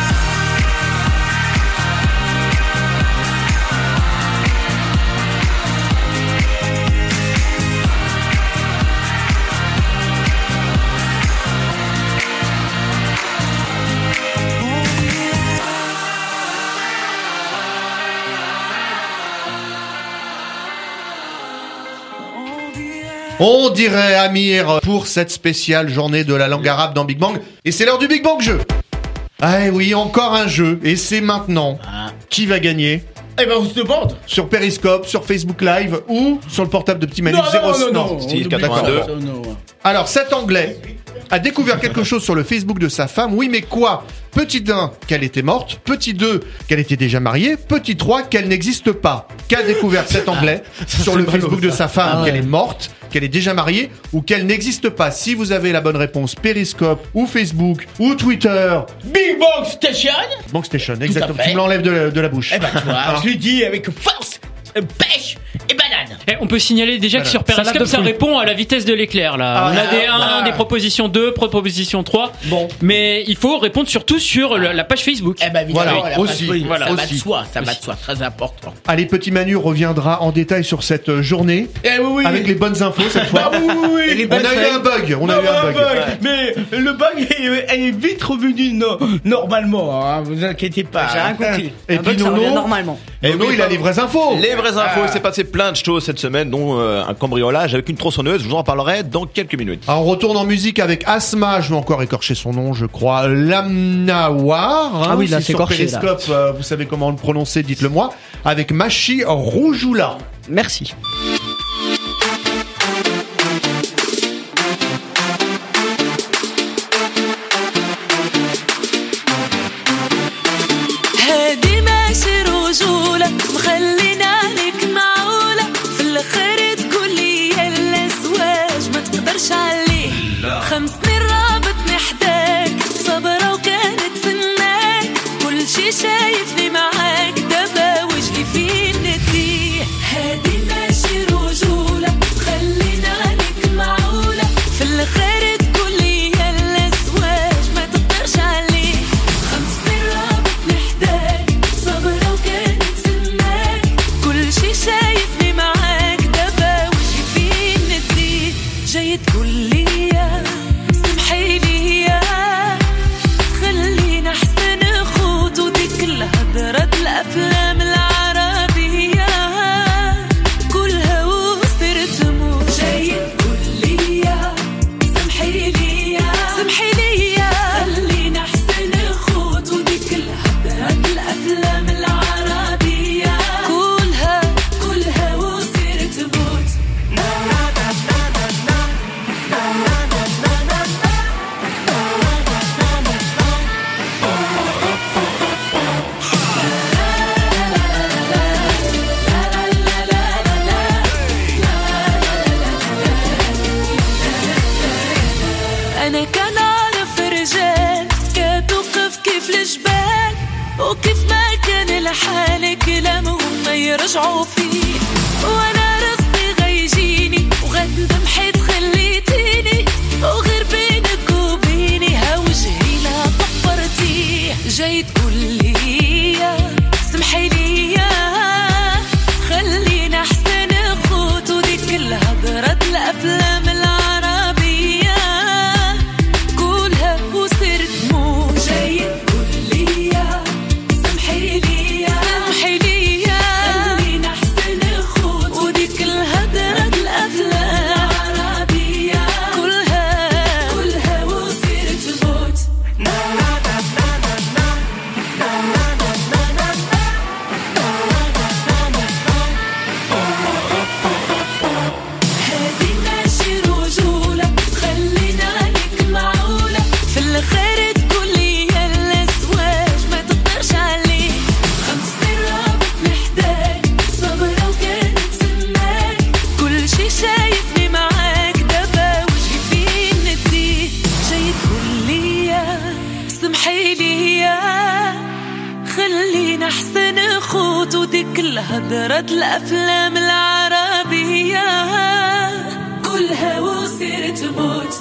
On dirait Amir pour cette spéciale journée de la langue arabe dans Big Bang. Et c'est l'heure du Big Bang jeu. Ah oui, encore un jeu. Et c'est maintenant. Qui va gagner? Eh ben, on se demande. Sur Periscope, sur Facebook Live ou sur le portable de Petit Manu Non, zéro non, non, non. non. Steve on oublie quatre-vingt-deux. pas ça, non. Alors cet anglais a découvert quelque chose sur le Facebook de sa femme. Oui, mais quoi? Petit un, qu'elle était morte. Petit deux, qu'elle était déjà mariée. Petit trois, qu'elle n'existe pas. Qu'a découvert cet Anglais sur le Facebook de sa femme? Ah ouais. Qu'elle est morte, qu'elle est déjà mariée ou qu'elle n'existe pas? Si vous avez la bonne réponse, Periscope ou Facebook ou Twitter. Big Bang Station. Bank Station, exactement. fait. Tu me l'enlèves de la, de la bouche. Eh ben, tu vois, je lui dis avec force, euh, pêche et banane. Eh, on peut signaler déjà que sur Salade Periscope, de ça fruits. répond à la vitesse de l'éclair, là. Ah, on a ah, des un, ah. des propositions deux, propositions trois. Bon. Mais il faut répondre surtout sur le- la page Facebook. Eh ben, évidemment, Voilà, la aussi, page- voilà, ça va de aussi. soi, ça va de soi, très important. Allez, Petit Manu reviendra en détail sur cette euh, journée Eh oui, oui. avec les bonnes infos cette fois. Ah oui, oui, oui. Et les On bonnes a eu feuilles. un bug, on a Non, eu un bug. bug. Mais le bug est, est vite revenu no- normalement, hein, vous inquiétez pas. J'ai rien compris. Et Un puis bug, ça Nono, revient normalement. Et Nono, oui, il a pas- les vraies infos. Les vraies infos, Ah. il s'est passé plein de choses cette semaine, dont euh, un cambriolage avec une tronçonneuse. Je vous en parlerai dans quelques minutes. Alors, on retourne en musique avec Asma, je vais encore écorcher son nom, je crois, Lamnawar. Hein, Ah oui, là, si c'est sur écorché, là. Periscope, euh, vous savez comment le prononcer, dites-le moi, avec Machi Roujoula. Merci. هادي ماشي رجولة مخلينا لك معولة في الآخر تقولي يلا زواج ما تقدرش عليه خمس سنين رابطني حداك صبرة وكانت سناك كل شي شايفني معاك دابا وجهي فين نديه هادي ماشي رجولة مخلينا لك معولة في الآخر تقولي يلا زواج ما تقدرش عليه خمس سنين رابطني حداك صبرة وكانت سناك كل شي شايفني معاك دابا وجهي فين نديه جاي تقولي سمحي لي خلينا احسن خوت وديك الهضرة الافلام العربية كلها وصرت موت جاي تقولي سمحي لي سمحي لي خلينا احسن خوت وديك الهضرة الافلام العربية كلها كلها وصرت موت أنا كان أعرف رجال كتوقف كيف الجبال وكيف ما كان الحال كلامهم ما يرجعوا فيه وأنا رزقي غيجيني وغندم حيت خليتيني وغير بينك وبيني ها وجهي لا طفرتيه جاي تقولي سمحي لي خلينا أحسن خوت وديك الهضرة الأفلام العربية كلها وصرت موت جاي تقولي سمحي لي سمحي لي خلينا أحسن خوت وديك الهضرة الأفلام العربية كلها كلها وصرت موت هادي ماشي رجولة خلينا لك معولة في الآخر تقولي يلا زواج ما تقدرش عليه خمس سنين رابطني حداك صبرة وكانت سناك كل شي شايفني معاك دابا وجهي فين نديه جاي تقولي سمحي لي خلينا احسن خوت وديك الهضرة الافلام العربية كلها وصرت موت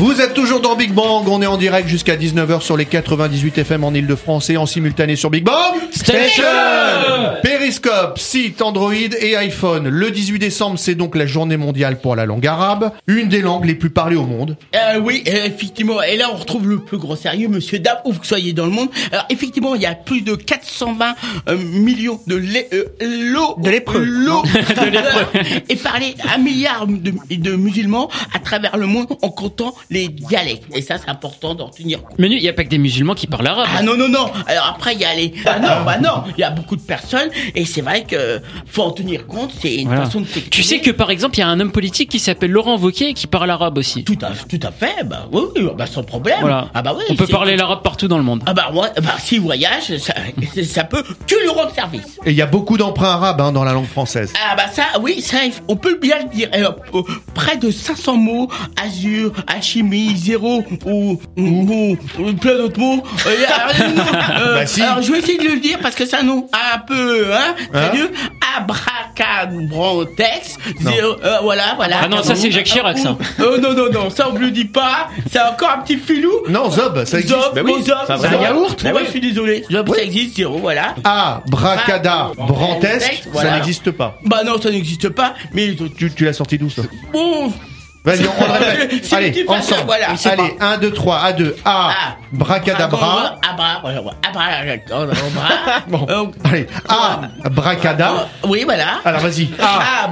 Vous êtes toujours dans Big Bang, on est en direct jusqu'à dix-neuf heures sur les quatre-vingt-dix-huit F M en Ile-de-France et en simultané sur Big Bang Station. Periscope, site Android et iPhone. Le dix-huit décembre, c'est donc la journée mondiale pour la langue arabe, une des langues les plus parlées au monde. Euh, oui, euh, effectivement. Et là, on retrouve le plus gros sérieux, monsieur Dab, où vous soyez dans le monde. Alors, effectivement, il y a plus de quatre cent vingt euh, millions de lé- euh, l'eau, De lépreux. l'eau de lépreux. Et parler un milliard de, de musulmans à travers le monde en comptant les dialectes. Et ça, c'est important d'en tenir compte. Mais il n'y a pas que des musulmans qui parlent arabe. Ah non, non, non. Alors après, il y a les... Bah non, bah non. Il y a beaucoup de personnes. Et c'est vrai que faut en tenir compte. C'est une Voilà. façon de s'exprimer. Tu sais que par exemple, il y a un homme politique qui s'appelle Laurent Wauquiez et qui parle arabe aussi. Tout à, tout à fait. Bah oui, oui, bah sans problème. Voilà. Ah bah oui. On peut c'est- parler l'arabe partout dans le monde. Ah bah moi, bah s'il voyage, ça, ça peut que lui rendre service. Et il y a beaucoup d'emprunts arabes hein, dans la langue française. Ah bah ça, oui, ça, on peut bien le dire. Euh, euh, près de cinq cents mots, azur, alchimie, zéro ou, ou, ou, ou plein d'autres mots. Euh, alors, non, euh, Bah, si. alors je vais essayer de le dire parce que c'est un nom un peu, hein, Hein très dur. Abracadabrantex. Non. Zéro, euh, voilà, voilà. Ah non, ça, c'est Jacques Chirac, ça. Euh, non, non, non, ça on me le dit pas. C'est encore un petit filou. Non, Zob, ça existe. Zob, Bah oui, bon, Zob, c'est un vrai Zob. nom. yaourt. Bah Ouais, oui. je suis désolé. Zob, Oui. ça existe, zéro, voilà. Abracadabrantesque, Voilà. ça n'existe pas. Bah non, ça n'existe pas, mais les autres- Tu, tu l'as sorti d'où ça? bon. Vas-y, on, on le répète. C'est Allez, une petite façon, ensemble. voilà. Allez, un, deux, trois, à deux. A, Ah. bracadabra. Abra, voilà, voilà. Abracadabra. Bon, Euh, allez, A, bracada. Oui, voilà. Alors vas-y. A,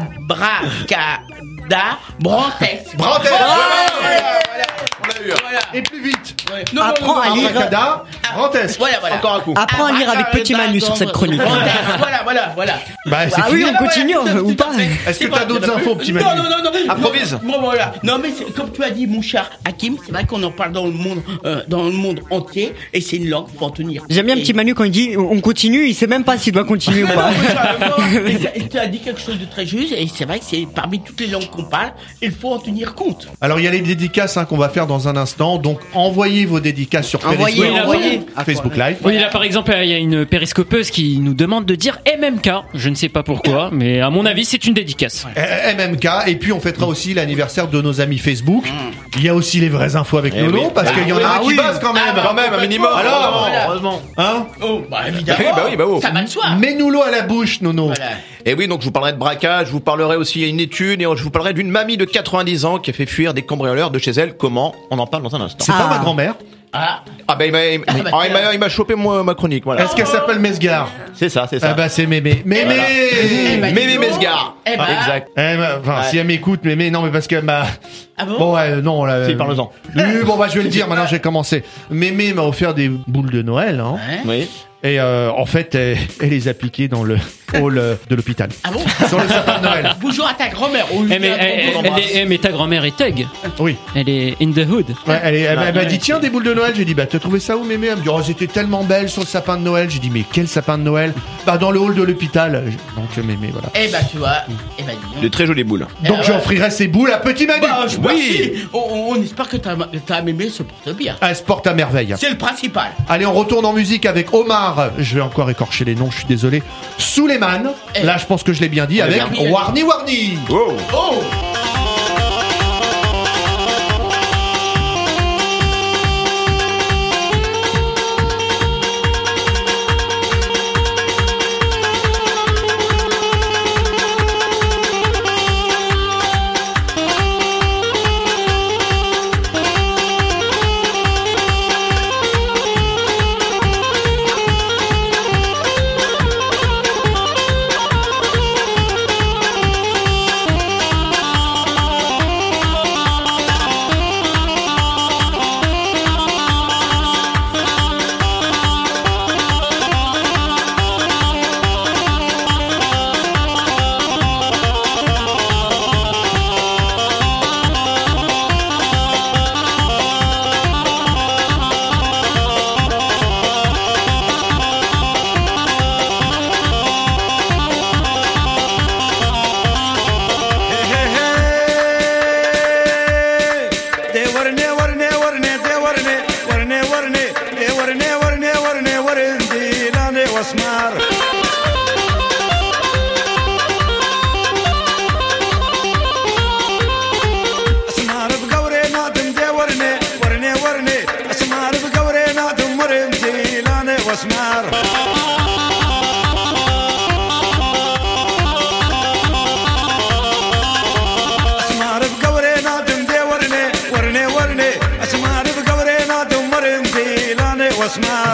Abracadabrantex. Brantesque. On l'a eu. Voilà. Et plus vite. Ouais. Non, non, Apprends non, à non, lire. Abracada, brantesque. Voilà, voilà. Encore un coup. Apprends à lire avec Petit Manu sur cette chronique. Brantesque. Voilà, voilà, voilà. Bah, c'est Ah oui, fini. on continue Voilà, ou tout à pas fait. Est-ce que C'est t'as vrai. d'autres infos, petit Manu? Non, non, non, non. Improvise. Bon, voilà. Non, mais c'est- comme tu as dit, mon cher Hakim, c'est vrai qu'on en parle dans le monde, euh, dans le monde entier, et c'est une langue, faut en tenir. J'aime bien Et- Petit Manu quand il dit on continue, il sait même pas s'il doit continuer ou pas. Et ça- et tu as dit quelque chose de très juste, et c'est vrai que c'est parmi toutes les langues qu'on parle, il faut en tenir compte. Alors il y a les dédicaces hein, qu'on va faire dans un instant, donc envoyez vos dédicaces sur Envoyez, Periscope, envoyez. Facebook Live. Oui, là par exemple, il y a une périscopeuse qui nous demande de dire M M K. Je ne sais pas pourquoi, mais à mon avis, c'est une dédicace. Euh, M M K, et puis on fêtera aussi l'anniversaire de nos amis Facebook. Il y a aussi les vraies infos avec Eh Nono, oui. parce qu'il y en a Ah un qui oui. bosse quand même. Ah bah, Quand même, un minimum. Alors, voilà. heureusement. Hein? Oh, bah évidemment. Eh bah oui, bah oh. Ça va de soi. Mets-nous-le à la bouche, Nono. Voilà. Et oui, donc je vous parlerai de braquage, je vous parlerai aussi d'une étude et je vous parlerai d'une mamie de quatre-vingt-dix ans qui a fait fuir des cambrioleurs de chez elle. Comment? On en parle dans un instant. C'est pas Ah. ma grand-mère. Ah, Ah bah il m'a il, Ah, bah, ah, il m'a- il m'a chopé moi, ma chronique, voilà. Est-ce qu'elle s'appelle Mesgar? C'est ça, c'est ça. Ah bah c'est Mémé. Mémé Eh bah, dis Mémé donc. Mesgar. Eh bah. Exact. Eh bah, Enfin, Ouais. si elle m'écoute, Mémé, non mais parce que ma... Ah bon? Bon ouais, non, là... Si, parle-en. Oui, bon bah je vais le dire, maintenant j'ai commencé. Mémé m'a offert des boules de Noël, hein. Hein? Oui. Et euh, en fait, elle, elle les a piquées dans le hall euh, de l'hôpital. Ah bon? Sur le sapin de Noël. Bonjour à ta grand-mère. Oh, Eh, mais, Julien, eh, on elle l'embrasse. est- eh, mais ta grand-mère est thug. Oui. Elle est in the hood. Ouais, elle, est- elle, Ouais, elle m'a ouais. dit tiens des boules de Noël. J'ai dit bah t'as trouvé ça où Mémé? Elle me dit oh c'était tellement belle sur le sapin de Noël. J'ai dit mais quel sapin de Noël? Bah dans le hall de l'hôpital. Donc euh, Mémé voilà. Eh bah, tu vois. Eh bah, dis De donc. très jolies boules. Donc ouais. j'offrirai ces boules à Petit Manu. Bah, je merci. On, on- on espère que ta, ta mémé se porte bien. Elle se porte à merveille. C'est le principal. Allez on retourne en musique avec Omar. Je vais encore écorcher les noms. Je suis désolé. Souleymane. Eh. Là je pense que je l'ai bien dit avec bien dit. Warni Warni. Oh. Oh! اسمار بقوري نادم دي ورني ورني ورني اسمار بقورينا دمر انزيلاني واسمار اسمار بقورينا دمدي ورني ورني ورني اسمار بقورينا دمر انزيلاني واسمار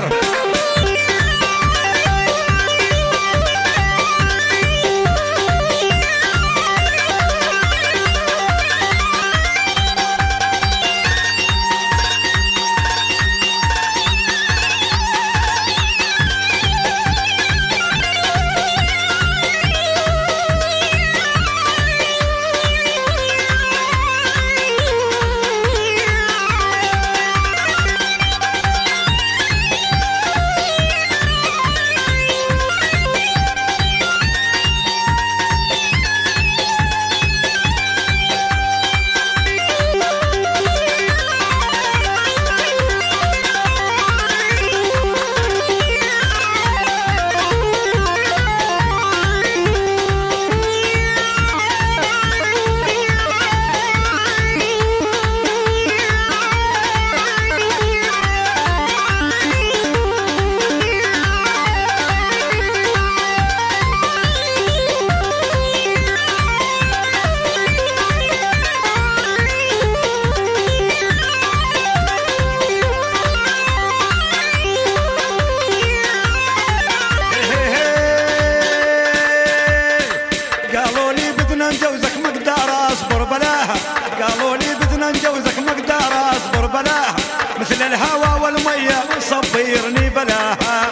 مثل الهوى والمية صبيرني بلاها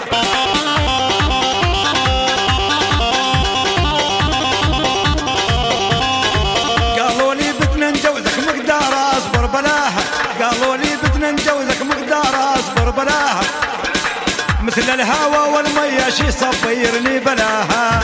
قالوا لي بدنا نجوزك مقدار اصبر بلاها قالوا لي بدنا نجوزك مقدار اصبر بلاها مثل الهوى والمية شي صبيرني بلاها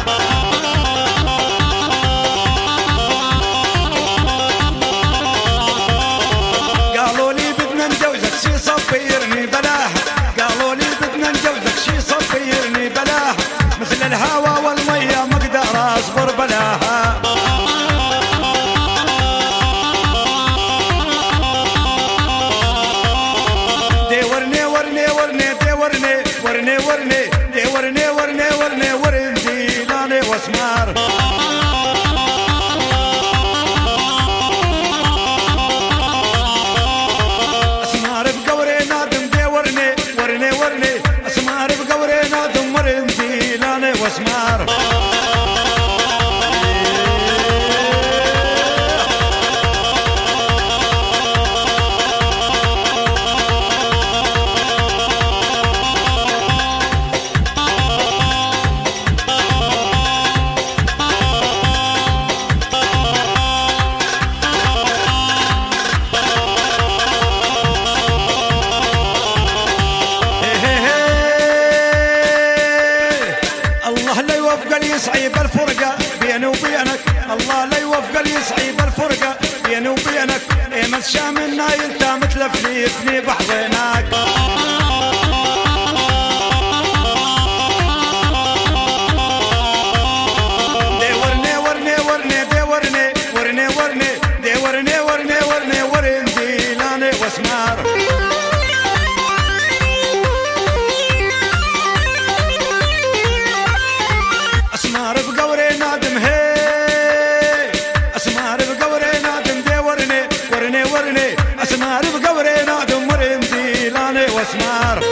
صبيرني بلاها قالوا لي بدنا نجوزك شي صبيرني بلاها مثل الهوى والمية مقدر اصبر بلاها دي ورني ورني ورني دي ورني ورني ورني دي ورني ورني ورني ورن زيلاني واسمار واسمار يصعيب الفرقة بيني وبينك الله لا يوفق لي يصعيب الفرقة بيني وبينك ايه ما تشاملنا انت مثل فليفني بحضنك دي ورني ورني ورني دي ورني ورني ورني دي ورني ورني ورني ورن زيلاني واسمار اسمار بقوري نادم هي اسمار بقوري نادم دي ورني ورني ورني اسمار بقوري نادم ورن زيلاني واسمار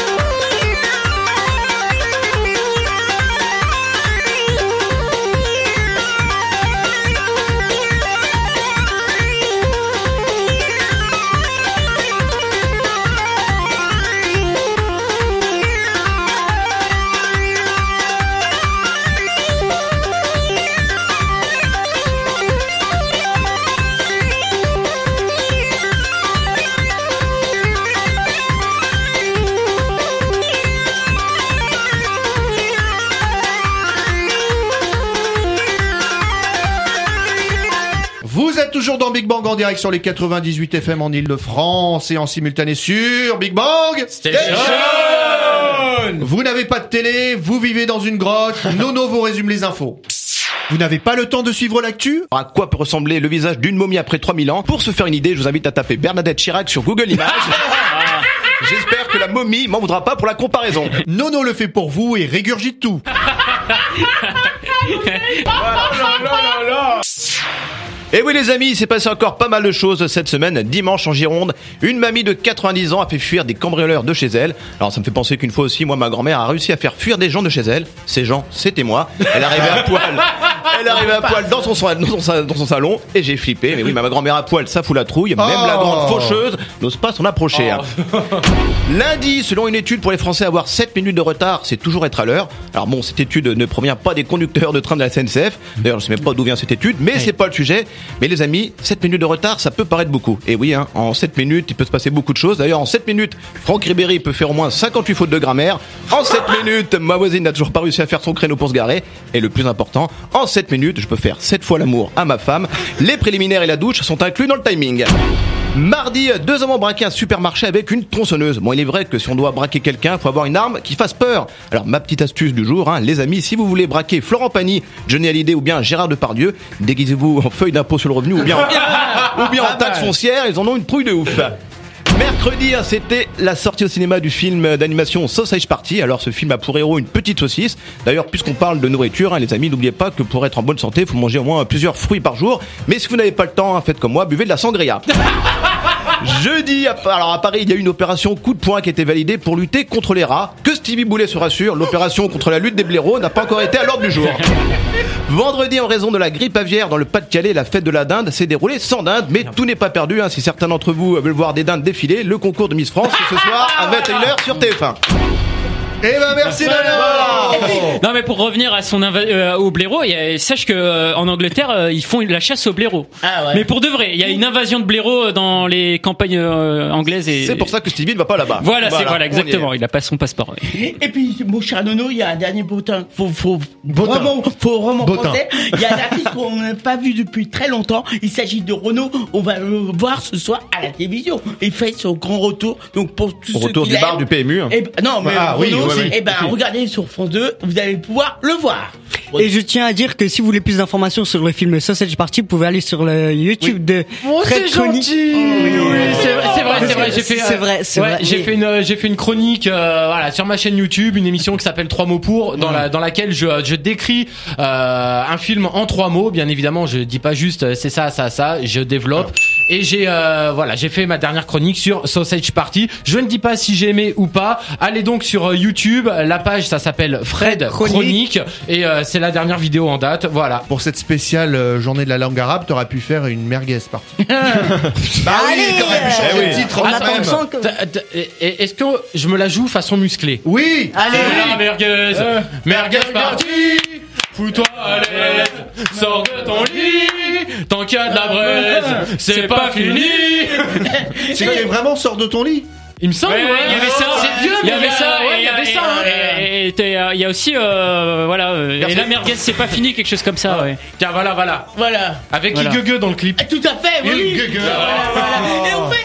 Vous êtes toujours dans Big Bang en direct sur les quatre-vingt-dix-huit F M en Ile-de-France et en simultané sur Big Bang Station. Vous n'avez pas de télé, vous vivez dans une grotte, Nono vous résume les infos. Vous n'avez pas le temps de suivre l'actu ? À quoi peut ressembler le visage d'une momie après trois mille ans? Pour se faire une idée, je vous invite à taper Bernadette Chirac sur Google Images. J'espère que la momie m'en voudra pas pour la comparaison. Nono le fait pour vous et régurgite tout. Et oui les amis, il s'est passé encore pas mal de choses cette semaine. Dimanche en Gironde, une mamie de quatre-vingt-dix ans a fait fuir des cambrioleurs de chez elle. Alors ça me fait penser qu'une fois aussi, moi ma grand-mère a réussi à faire fuir des gens de chez elle. Ces gens, c'était moi. Elle arrivait à poil. Elle arrivait à poil dans son, dans son, dans son salon et j'ai flippé. Mais oui, ma grand-mère à poil, ça fout la trouille. Même oh. la grande faucheuse n'ose pas s'en approcher. Oh. Lundi, selon une étude, pour les Français, avoir sept minutes de retard, c'est toujours être à l'heure. Alors bon, cette étude ne provient pas des conducteurs de train de la S N C F. D'ailleurs, je sais même pas d'où vient cette étude, mais c'est pas le sujet. Mais les amis, sept minutes de retard, ça peut paraître beaucoup. Et oui, hein, en sept minutes, il peut se passer beaucoup de choses. D'ailleurs, en sept minutes, Franck Ribéry peut faire au moins cinquante-huit fautes de grammaire. En sept minutes, ma voisine n'a toujours pas réussi à faire son créneau pour se garer. Et le plus important, en sept minutes, je peux faire sept fois l'amour à ma femme. Les préliminaires et la douche sont inclus dans le timing. Mardi, deux hommes ont braqué un supermarché avec une tronçonneuse. Bon, il est vrai que si on doit braquer quelqu'un, faut avoir une arme qui fasse peur. Alors, ma petite astuce du jour, hein, les amis, si vous voulez braquer Florent Pagny, Johnny Hallyday ou bien Gérard Depardieu, déguisez-vous en feuille d'impôt sur le revenu ou bien en, ou bien en taxe foncière, ils en ont une trouille de ouf. Mercredi, hein, c'était la sortie au cinéma du film d'animation Sausage Party. Alors, ce film a pour héros une petite saucisse. D'ailleurs, puisqu'on parle de nourriture, hein, les amis, n'oubliez pas que pour être en bonne santé, il faut manger au moins plusieurs fruits par jour. Mais si vous n'avez pas le temps, hein, faites comme moi, buvez de la sangria. Jeudi, alors à Paris, il y a eu une opération coup de poing qui a été validée pour lutter contre les rats. Que Stevie Boulet se rassure, l'opération contre la lutte des blaireaux n'a pas encore été à l'ordre du jour. Vendredi, en raison de la grippe aviaire dans le Pas-de-Calais, la fête de la dinde s'est déroulée sans dinde, mais tout n'est pas perdu. Hein. Si certains d'entre vous veulent voir des dindes défiler, le concours de Miss France, c'est ce soir à vingt et une heures sur T F un. Eh ben merci Manon. Non mais pour revenir à son inva- euh, au blaireau, il y a, sache que euh, en Angleterre euh, ils font la chasse au blaireau. Ah ouais. Mais pour de vrai, il y a une invasion de blaireaux dans les campagnes euh, anglaises et c'est pour ça que Stevie ne va pas là-bas. Voilà, voilà c'est voilà exactement, il a pas son passeport. Ouais. Et puis mon cher Nono, il y a un dernier bottin. Faut faut vraiment faut vraiment penser. Il y a un artiste qu'on n'a pas vu depuis très longtemps. Il s'agit de Renaud. On va le voir ce soir à la télévision. Il fait son grand retour. Donc pour tous ceux qui retour du bar du P M U. Hein. Et, non mais ah, Renaud, oui, oui, oui. Eh ben, regardez sur France deux, vous allez pouvoir le voir. Et je tiens à dire que si vous voulez plus d'informations sur le film Sausage Party, vous pouvez aller sur le YouTube oui. de oh, Fred c'est gentil. Oh, oui, oui, c'est vrai, c'est vrai, c'est vrai. J'ai fait, c'est vrai, c'est ouais, vrai. J'ai fait une, j'ai fait une chronique, euh, voilà, sur ma chaîne YouTube, une émission qui s'appelle Trois mots pour, dans mmh. la, dans laquelle je, je décris euh, un film en trois mots. Bien évidemment, je dis pas juste c'est ça, ça, ça. Je développe. Et j'ai, euh, voilà, j'ai fait ma dernière chronique sur Sausage Party. Je ne dis pas si j'ai aimé ou pas. Allez donc sur YouTube. La page, ça s'appelle Fred Chronique, Chronique et euh, c'est la dernière vidéo en date. Voilà. Pour cette spéciale euh, journée de la langue arabe, t'aurais pu faire une merguez party. Bah oui, t'aurais pu changer le titre. On attend le sang que... Est-ce que je me la joue façon musclée? Oui. Allez, la merguez, euh, merguez party. Fous-toi à l'aise, sors de ton lit, tant qu'il y a de la braise, c'est pas fini. C'était vraiment sors de ton lit. Il me semble, ouais, ouais, il y avait ça, c'est vieux, il y avait ça, il y avait ça. Et il y a aussi, euh, voilà, et la merguez, c'est pas fini, quelque chose comme ça, ouais. Tiens, voilà, voilà. Voilà. Avec voilà. Gueugue dans le clip. Tout à fait, oui. Gueugue. Voilà, voilà. Et en fait,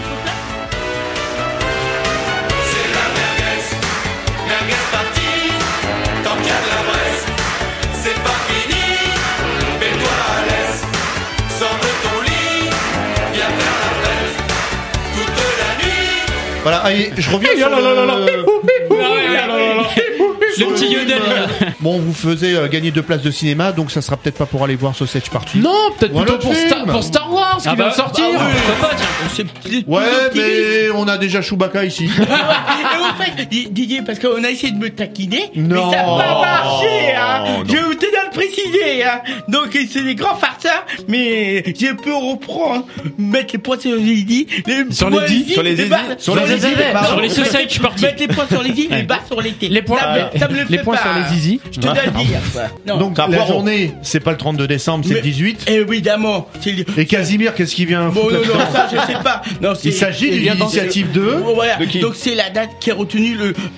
voilà, allez, je reviens sur le... Le petit yodel. Bon, vous faisez euh, gagner deux places de cinéma, donc ça sera peut-être pas pour aller voir Sausage Party. Non, peut-être plutôt pour, Star, pour Star Wars qui ah bah, vient de sortir. Bah oui, pourquoi pas, tiens. Ouais, mais on a déjà Chewbacca ici. Et en fait, Didier, parce qu'on a essayé de me taquiner, non. mais ça n'a pas marché, hein. Oh, je vous tenais à le préciser, hein. Donc, c'est des grands farceurs, mais je peux reprendre, mettre les points sur les i, les sur les i, sur les i, sur les i, sur les Sausage Party. Mettre les points sur les i, les bas sur les t. Les points, ça me le les fait points pas. sur les zizi. Je te dois le dire. Non. Donc la journée, c'est pas le trente-deux décembre, c'est le dix-huit. Évidemment. Et Casimir, qu'est-ce qu'il vient bon, non, non, ça je sais pas. Non, il s'agit d'une initiative de. Voilà. Donc c'est la date qui est retenue le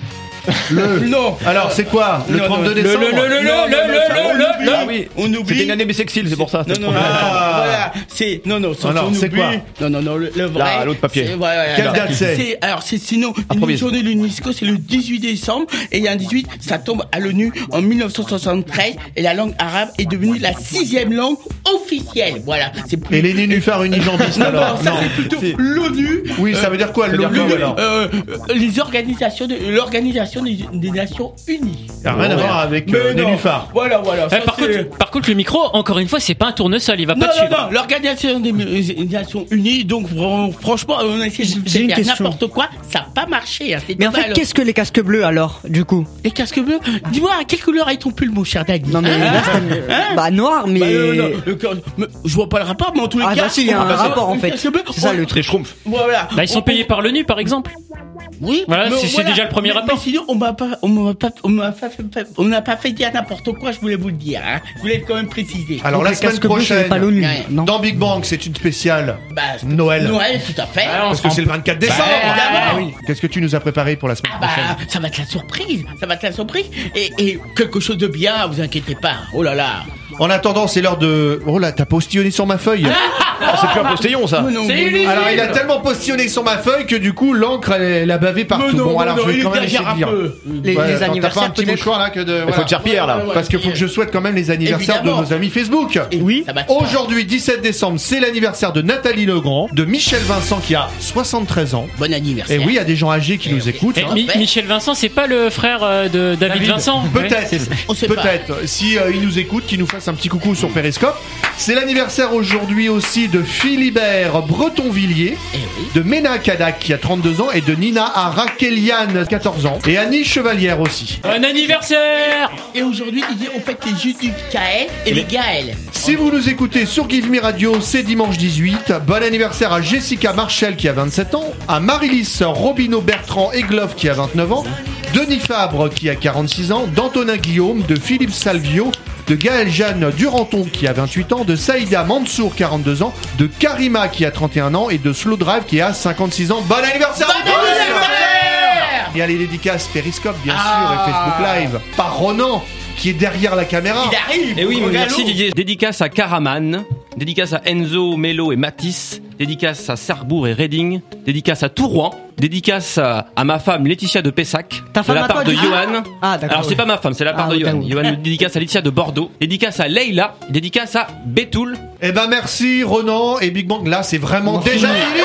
Le. Non. Alors, c'est quoi? Le Non, trente-deux non, décembre? le, le, le, Non, le, non, le, ça, on le, oublie. le. Ah oui, On oublie. c'était une année bissextile, c'est pour ça. Non, c'est non, le non, trente-deux décembre. non, voilà, c'est non, non, ça, Alors, on c'est oublie. quoi? Non, non, non, le, le vrai. Là, l'autre papier. c'est- voilà, Quelle voilà. date c'est? Alors, c'est sinon une Improvisé. journée de l'UNESCO, c'est le dix-huit décembre, et il y a un dix-huit, ça tombe à l'ONU en mille neuf cent soixante-treize, et la langue arabe est devenue la sixième langue officielle. Voilà. C'est plus... Et les nénuphars unijambistes Non, alors? non, ça c'est plutôt l'ONU. Oui, ça veut dire quoi, veut dire l'ONU quoi, alors? Euh, les organisations de l'organisation des, des Nations Unies. Ça n'a rien à voir avec Mais euh, non. nénuphars. Voilà, voilà. Eh, ça, par, c'est- contre, par contre, le micro, encore une fois, c'est pas un tournesol, il va Non, pas te non, suivre. non, l'Organisation des Nations Unies, donc vra- franchement, on a essayé de J'ai une faire question. n'importe quoi, ça n'a pas marché. Hein, c'est Mais en dommage. fait, qu'est-ce que les casques bleus alors, du coup? Les casques bleus, dis-moi, à quelle couleur est ton pull, mon cher Dani? Non mais Hein là, c'était- Hein bah noir, mais Bah, euh, non, le cas- mais je vois pas le rapport, mais en tous les ah cas. bah si, il y a on un va passer rapport en le fait. casque bleu. C'est ça le Des truc. schtroumpfs. Voilà. Bah, ils sont On- payés par l'ONU, par exemple. Oui, Voilà, mais c'est- c'est déjà le premier mais, rapport. Mais sinon, on m'a pas, on m'a pas, on m'a pas fait, on n'a pas fait dire n'importe quoi. Je voulais vous le dire. Hein. Je voulais quand même préciser. Alors, Donc, la les semaine casques bleus, prochaine, c'est pas l'ONU. Ouais. Non. dans Big Bang, c'est une spéciale Bah, Noël. Noël, tout à fait. Ah, on Parce se que rend- c'est le vingt-quatre décembre. Bah, évidemment. Qu'est-ce que tu nous as préparé pour la semaine Ah bah, prochaine? ça va être la surprise, ça va être la surprise et, et quelque chose de bien, vous inquiétez pas. Oh là là. En attendant, c'est l'heure de... Oh là, t'as postillonné sur ma feuille. Ah, c'est plus un postillon, ça. Mais non, C'est mais non. Ulysse. Alors, il a tellement postillonné sur ma feuille que du coup, l'encre, elle, elle a bavé Mais partout. non, Bon, mais alors, non, je vais il quand même essayer exagère de un lire. peu. Les, Ouais, les attends, t'as pas anniversaires un petit peut-être. mouchoir là que de... Il faut voilà. te faire Pierre, là. Ouais, ouais, Parce qu'il faut que je souhaite quand même les anniversaires Évidemment. de nos amis Facebook. Et Oui. ça va te faire. Aujourd'hui, dix-sept décembre, c'est l'anniversaire de Nathalie Legrand, de Michel Vincent qui a soixante-treize ans. Bon anniversaire. Et oui, il y a des gens âgés qui Et nous oui. écoutent. Eh, hein. Mi- Michel Vincent, c'est pas le frère euh, de David, David. Vincent? Peut-être, On sait pas. peut-être. Si euh, il nous écoute, qu'il nous fasse un petit coucou sur Periscope. C'est l'anniversaire aujourd'hui aussi de Philibert Bretonvilliers, Eh oui. de Ména Kadak qui a trente-deux ans et de Nina Arakelian quatorze ans et Annie Chevalière aussi. Bon anniversaire! Et aujourd'hui, il dit on fait les jus du Kael et les Gaël. Si vous nous écoutez sur Give Me Radio, c'est dimanche dix-huit. Bon anniversaire à Jessica Marchel qui a vingt-sept ans, à Marilys Robineau Bertrand Egloff qui a vingt-neuf ans, Denis Fabre qui a quarante-six ans, d'Antonin Guillaume, de Philippe Salvio, de Gaël Jeanne Duranton qui a vingt-huit ans, de Saïda Mansour quarante-deux ans, de Karima qui a trente et un ans et de Slow Drive qui a cinquante-six ans. Bon anniversaire! Bon anniversaire! Il y a les dédicaces Periscope bien Ah. sûr et Facebook Live par Ronan qui est derrière la caméra. Il arrive. Et oui, au merci galop. Didier. Dédicace à Karaman, dédicace à Enzo, Melo et Matisse, dédicace à Sarrebourg et Reading, dédicace à Tourouan, dédicace à, à ma femme Laetitia de Pessac, Ta de femme la à part toi, de du- Johan. Ah, d'accord, Alors c'est oui. pas ma femme, c'est la part Ah, de Johan. d'accord. Johan, dédicace à Laetitia de Bordeaux, dédicace à Leïla, dédicace à Betoul. Eh ben merci Ronan et Big Bang. Là c'est vraiment déjà fini.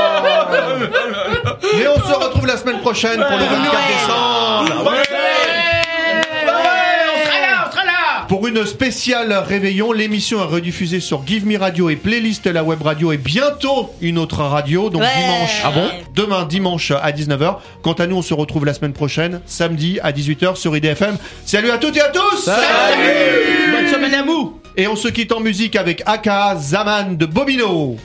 Mais on se retrouve la semaine prochaine pour le vingt-quatre décembre. Ouais, on sera là, on sera là. Pour une spéciale réveillon, l'émission est rediffusée sur Give Me Radio et Playlist la web radio et bientôt une autre radio. Donc Ouais. dimanche. Ah bon Demain dimanche à dix-neuf heures. Quant à nous, on se retrouve la semaine prochaine, samedi à dix-huit heures sur I D F M. Salut à toutes et à tous. Salut. Bonne semaine à vous. Et on se quitte en musique avec Aka Zaman de Bobino.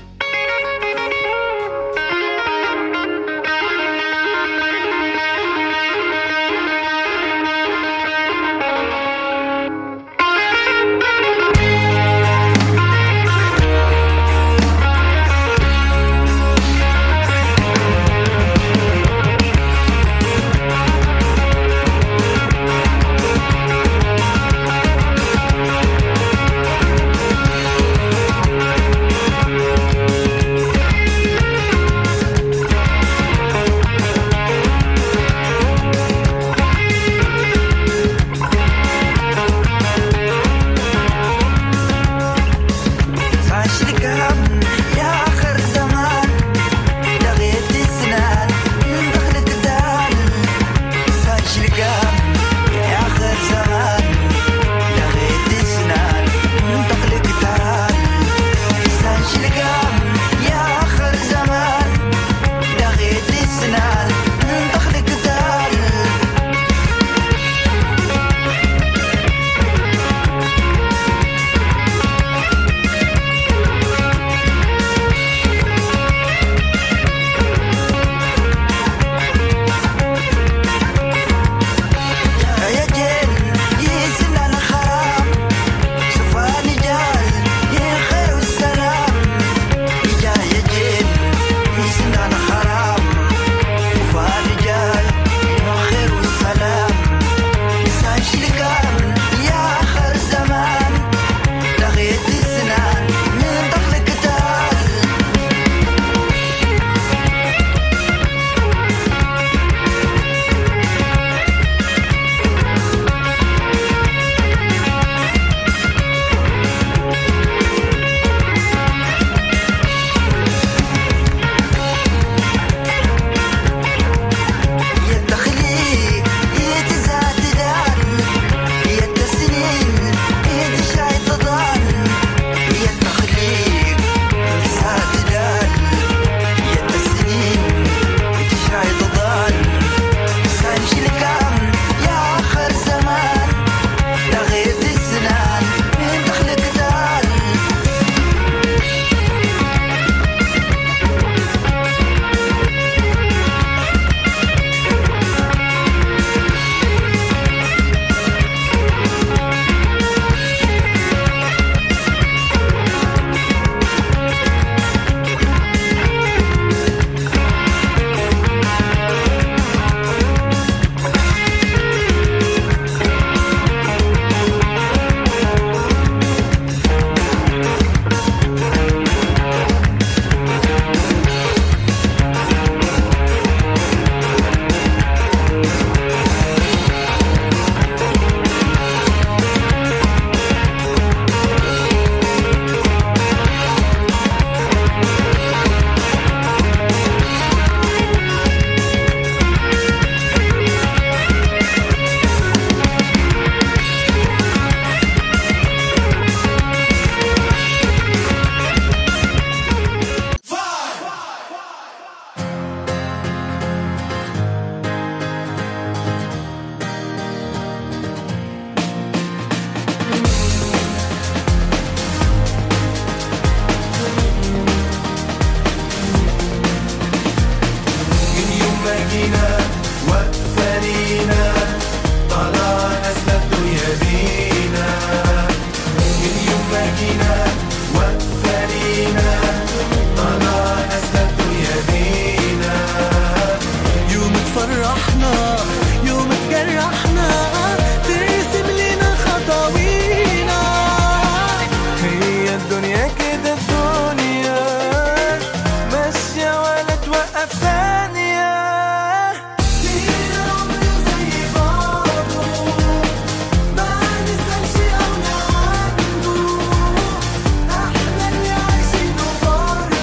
باقينا واقفة لينا طالع ناسنا الدنيا بينا من يوم ما جينا واقفة لينا طالع ناسنا الدنيا بينا يوم تفرحنا يوم تجرحنا ترسم لنا خطاوينا هي الدنيا كده الدنيا ماشية ولا توقف ثانية لينا عمر زي بعضه ما نسألش أو نعنده احنا اللي عايشينه برضه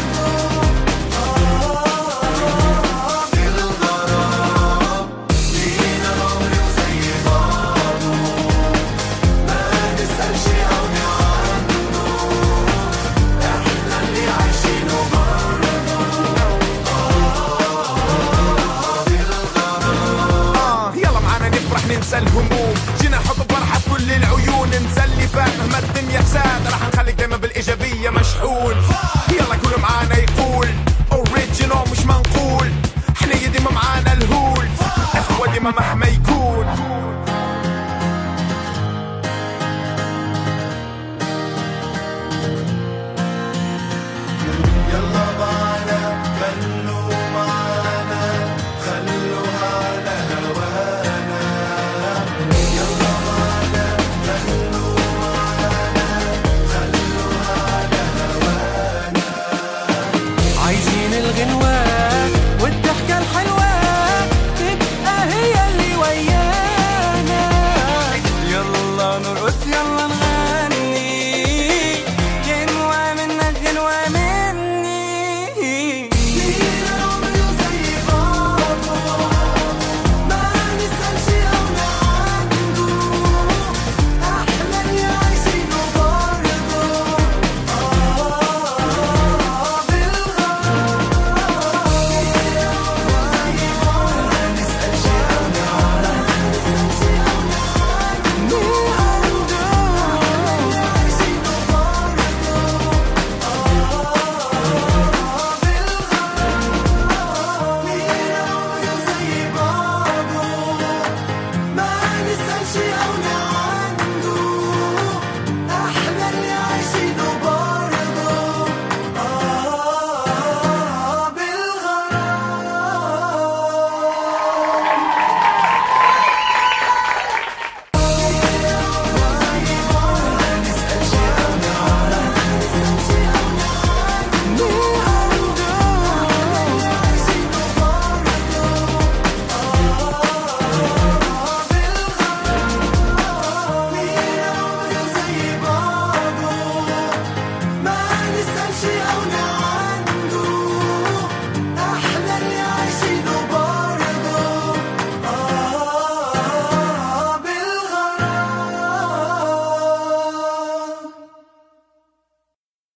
بالغرام لينا عمر زي بعضه ما نسألش أو نعنده احنا اللي عايشينه برضه آه يلا معانا نفرح ننسى الهموم جينا نحط فرحة في كل العيون نسلي فيها مهما الدنيا ساد راح نخليك دايما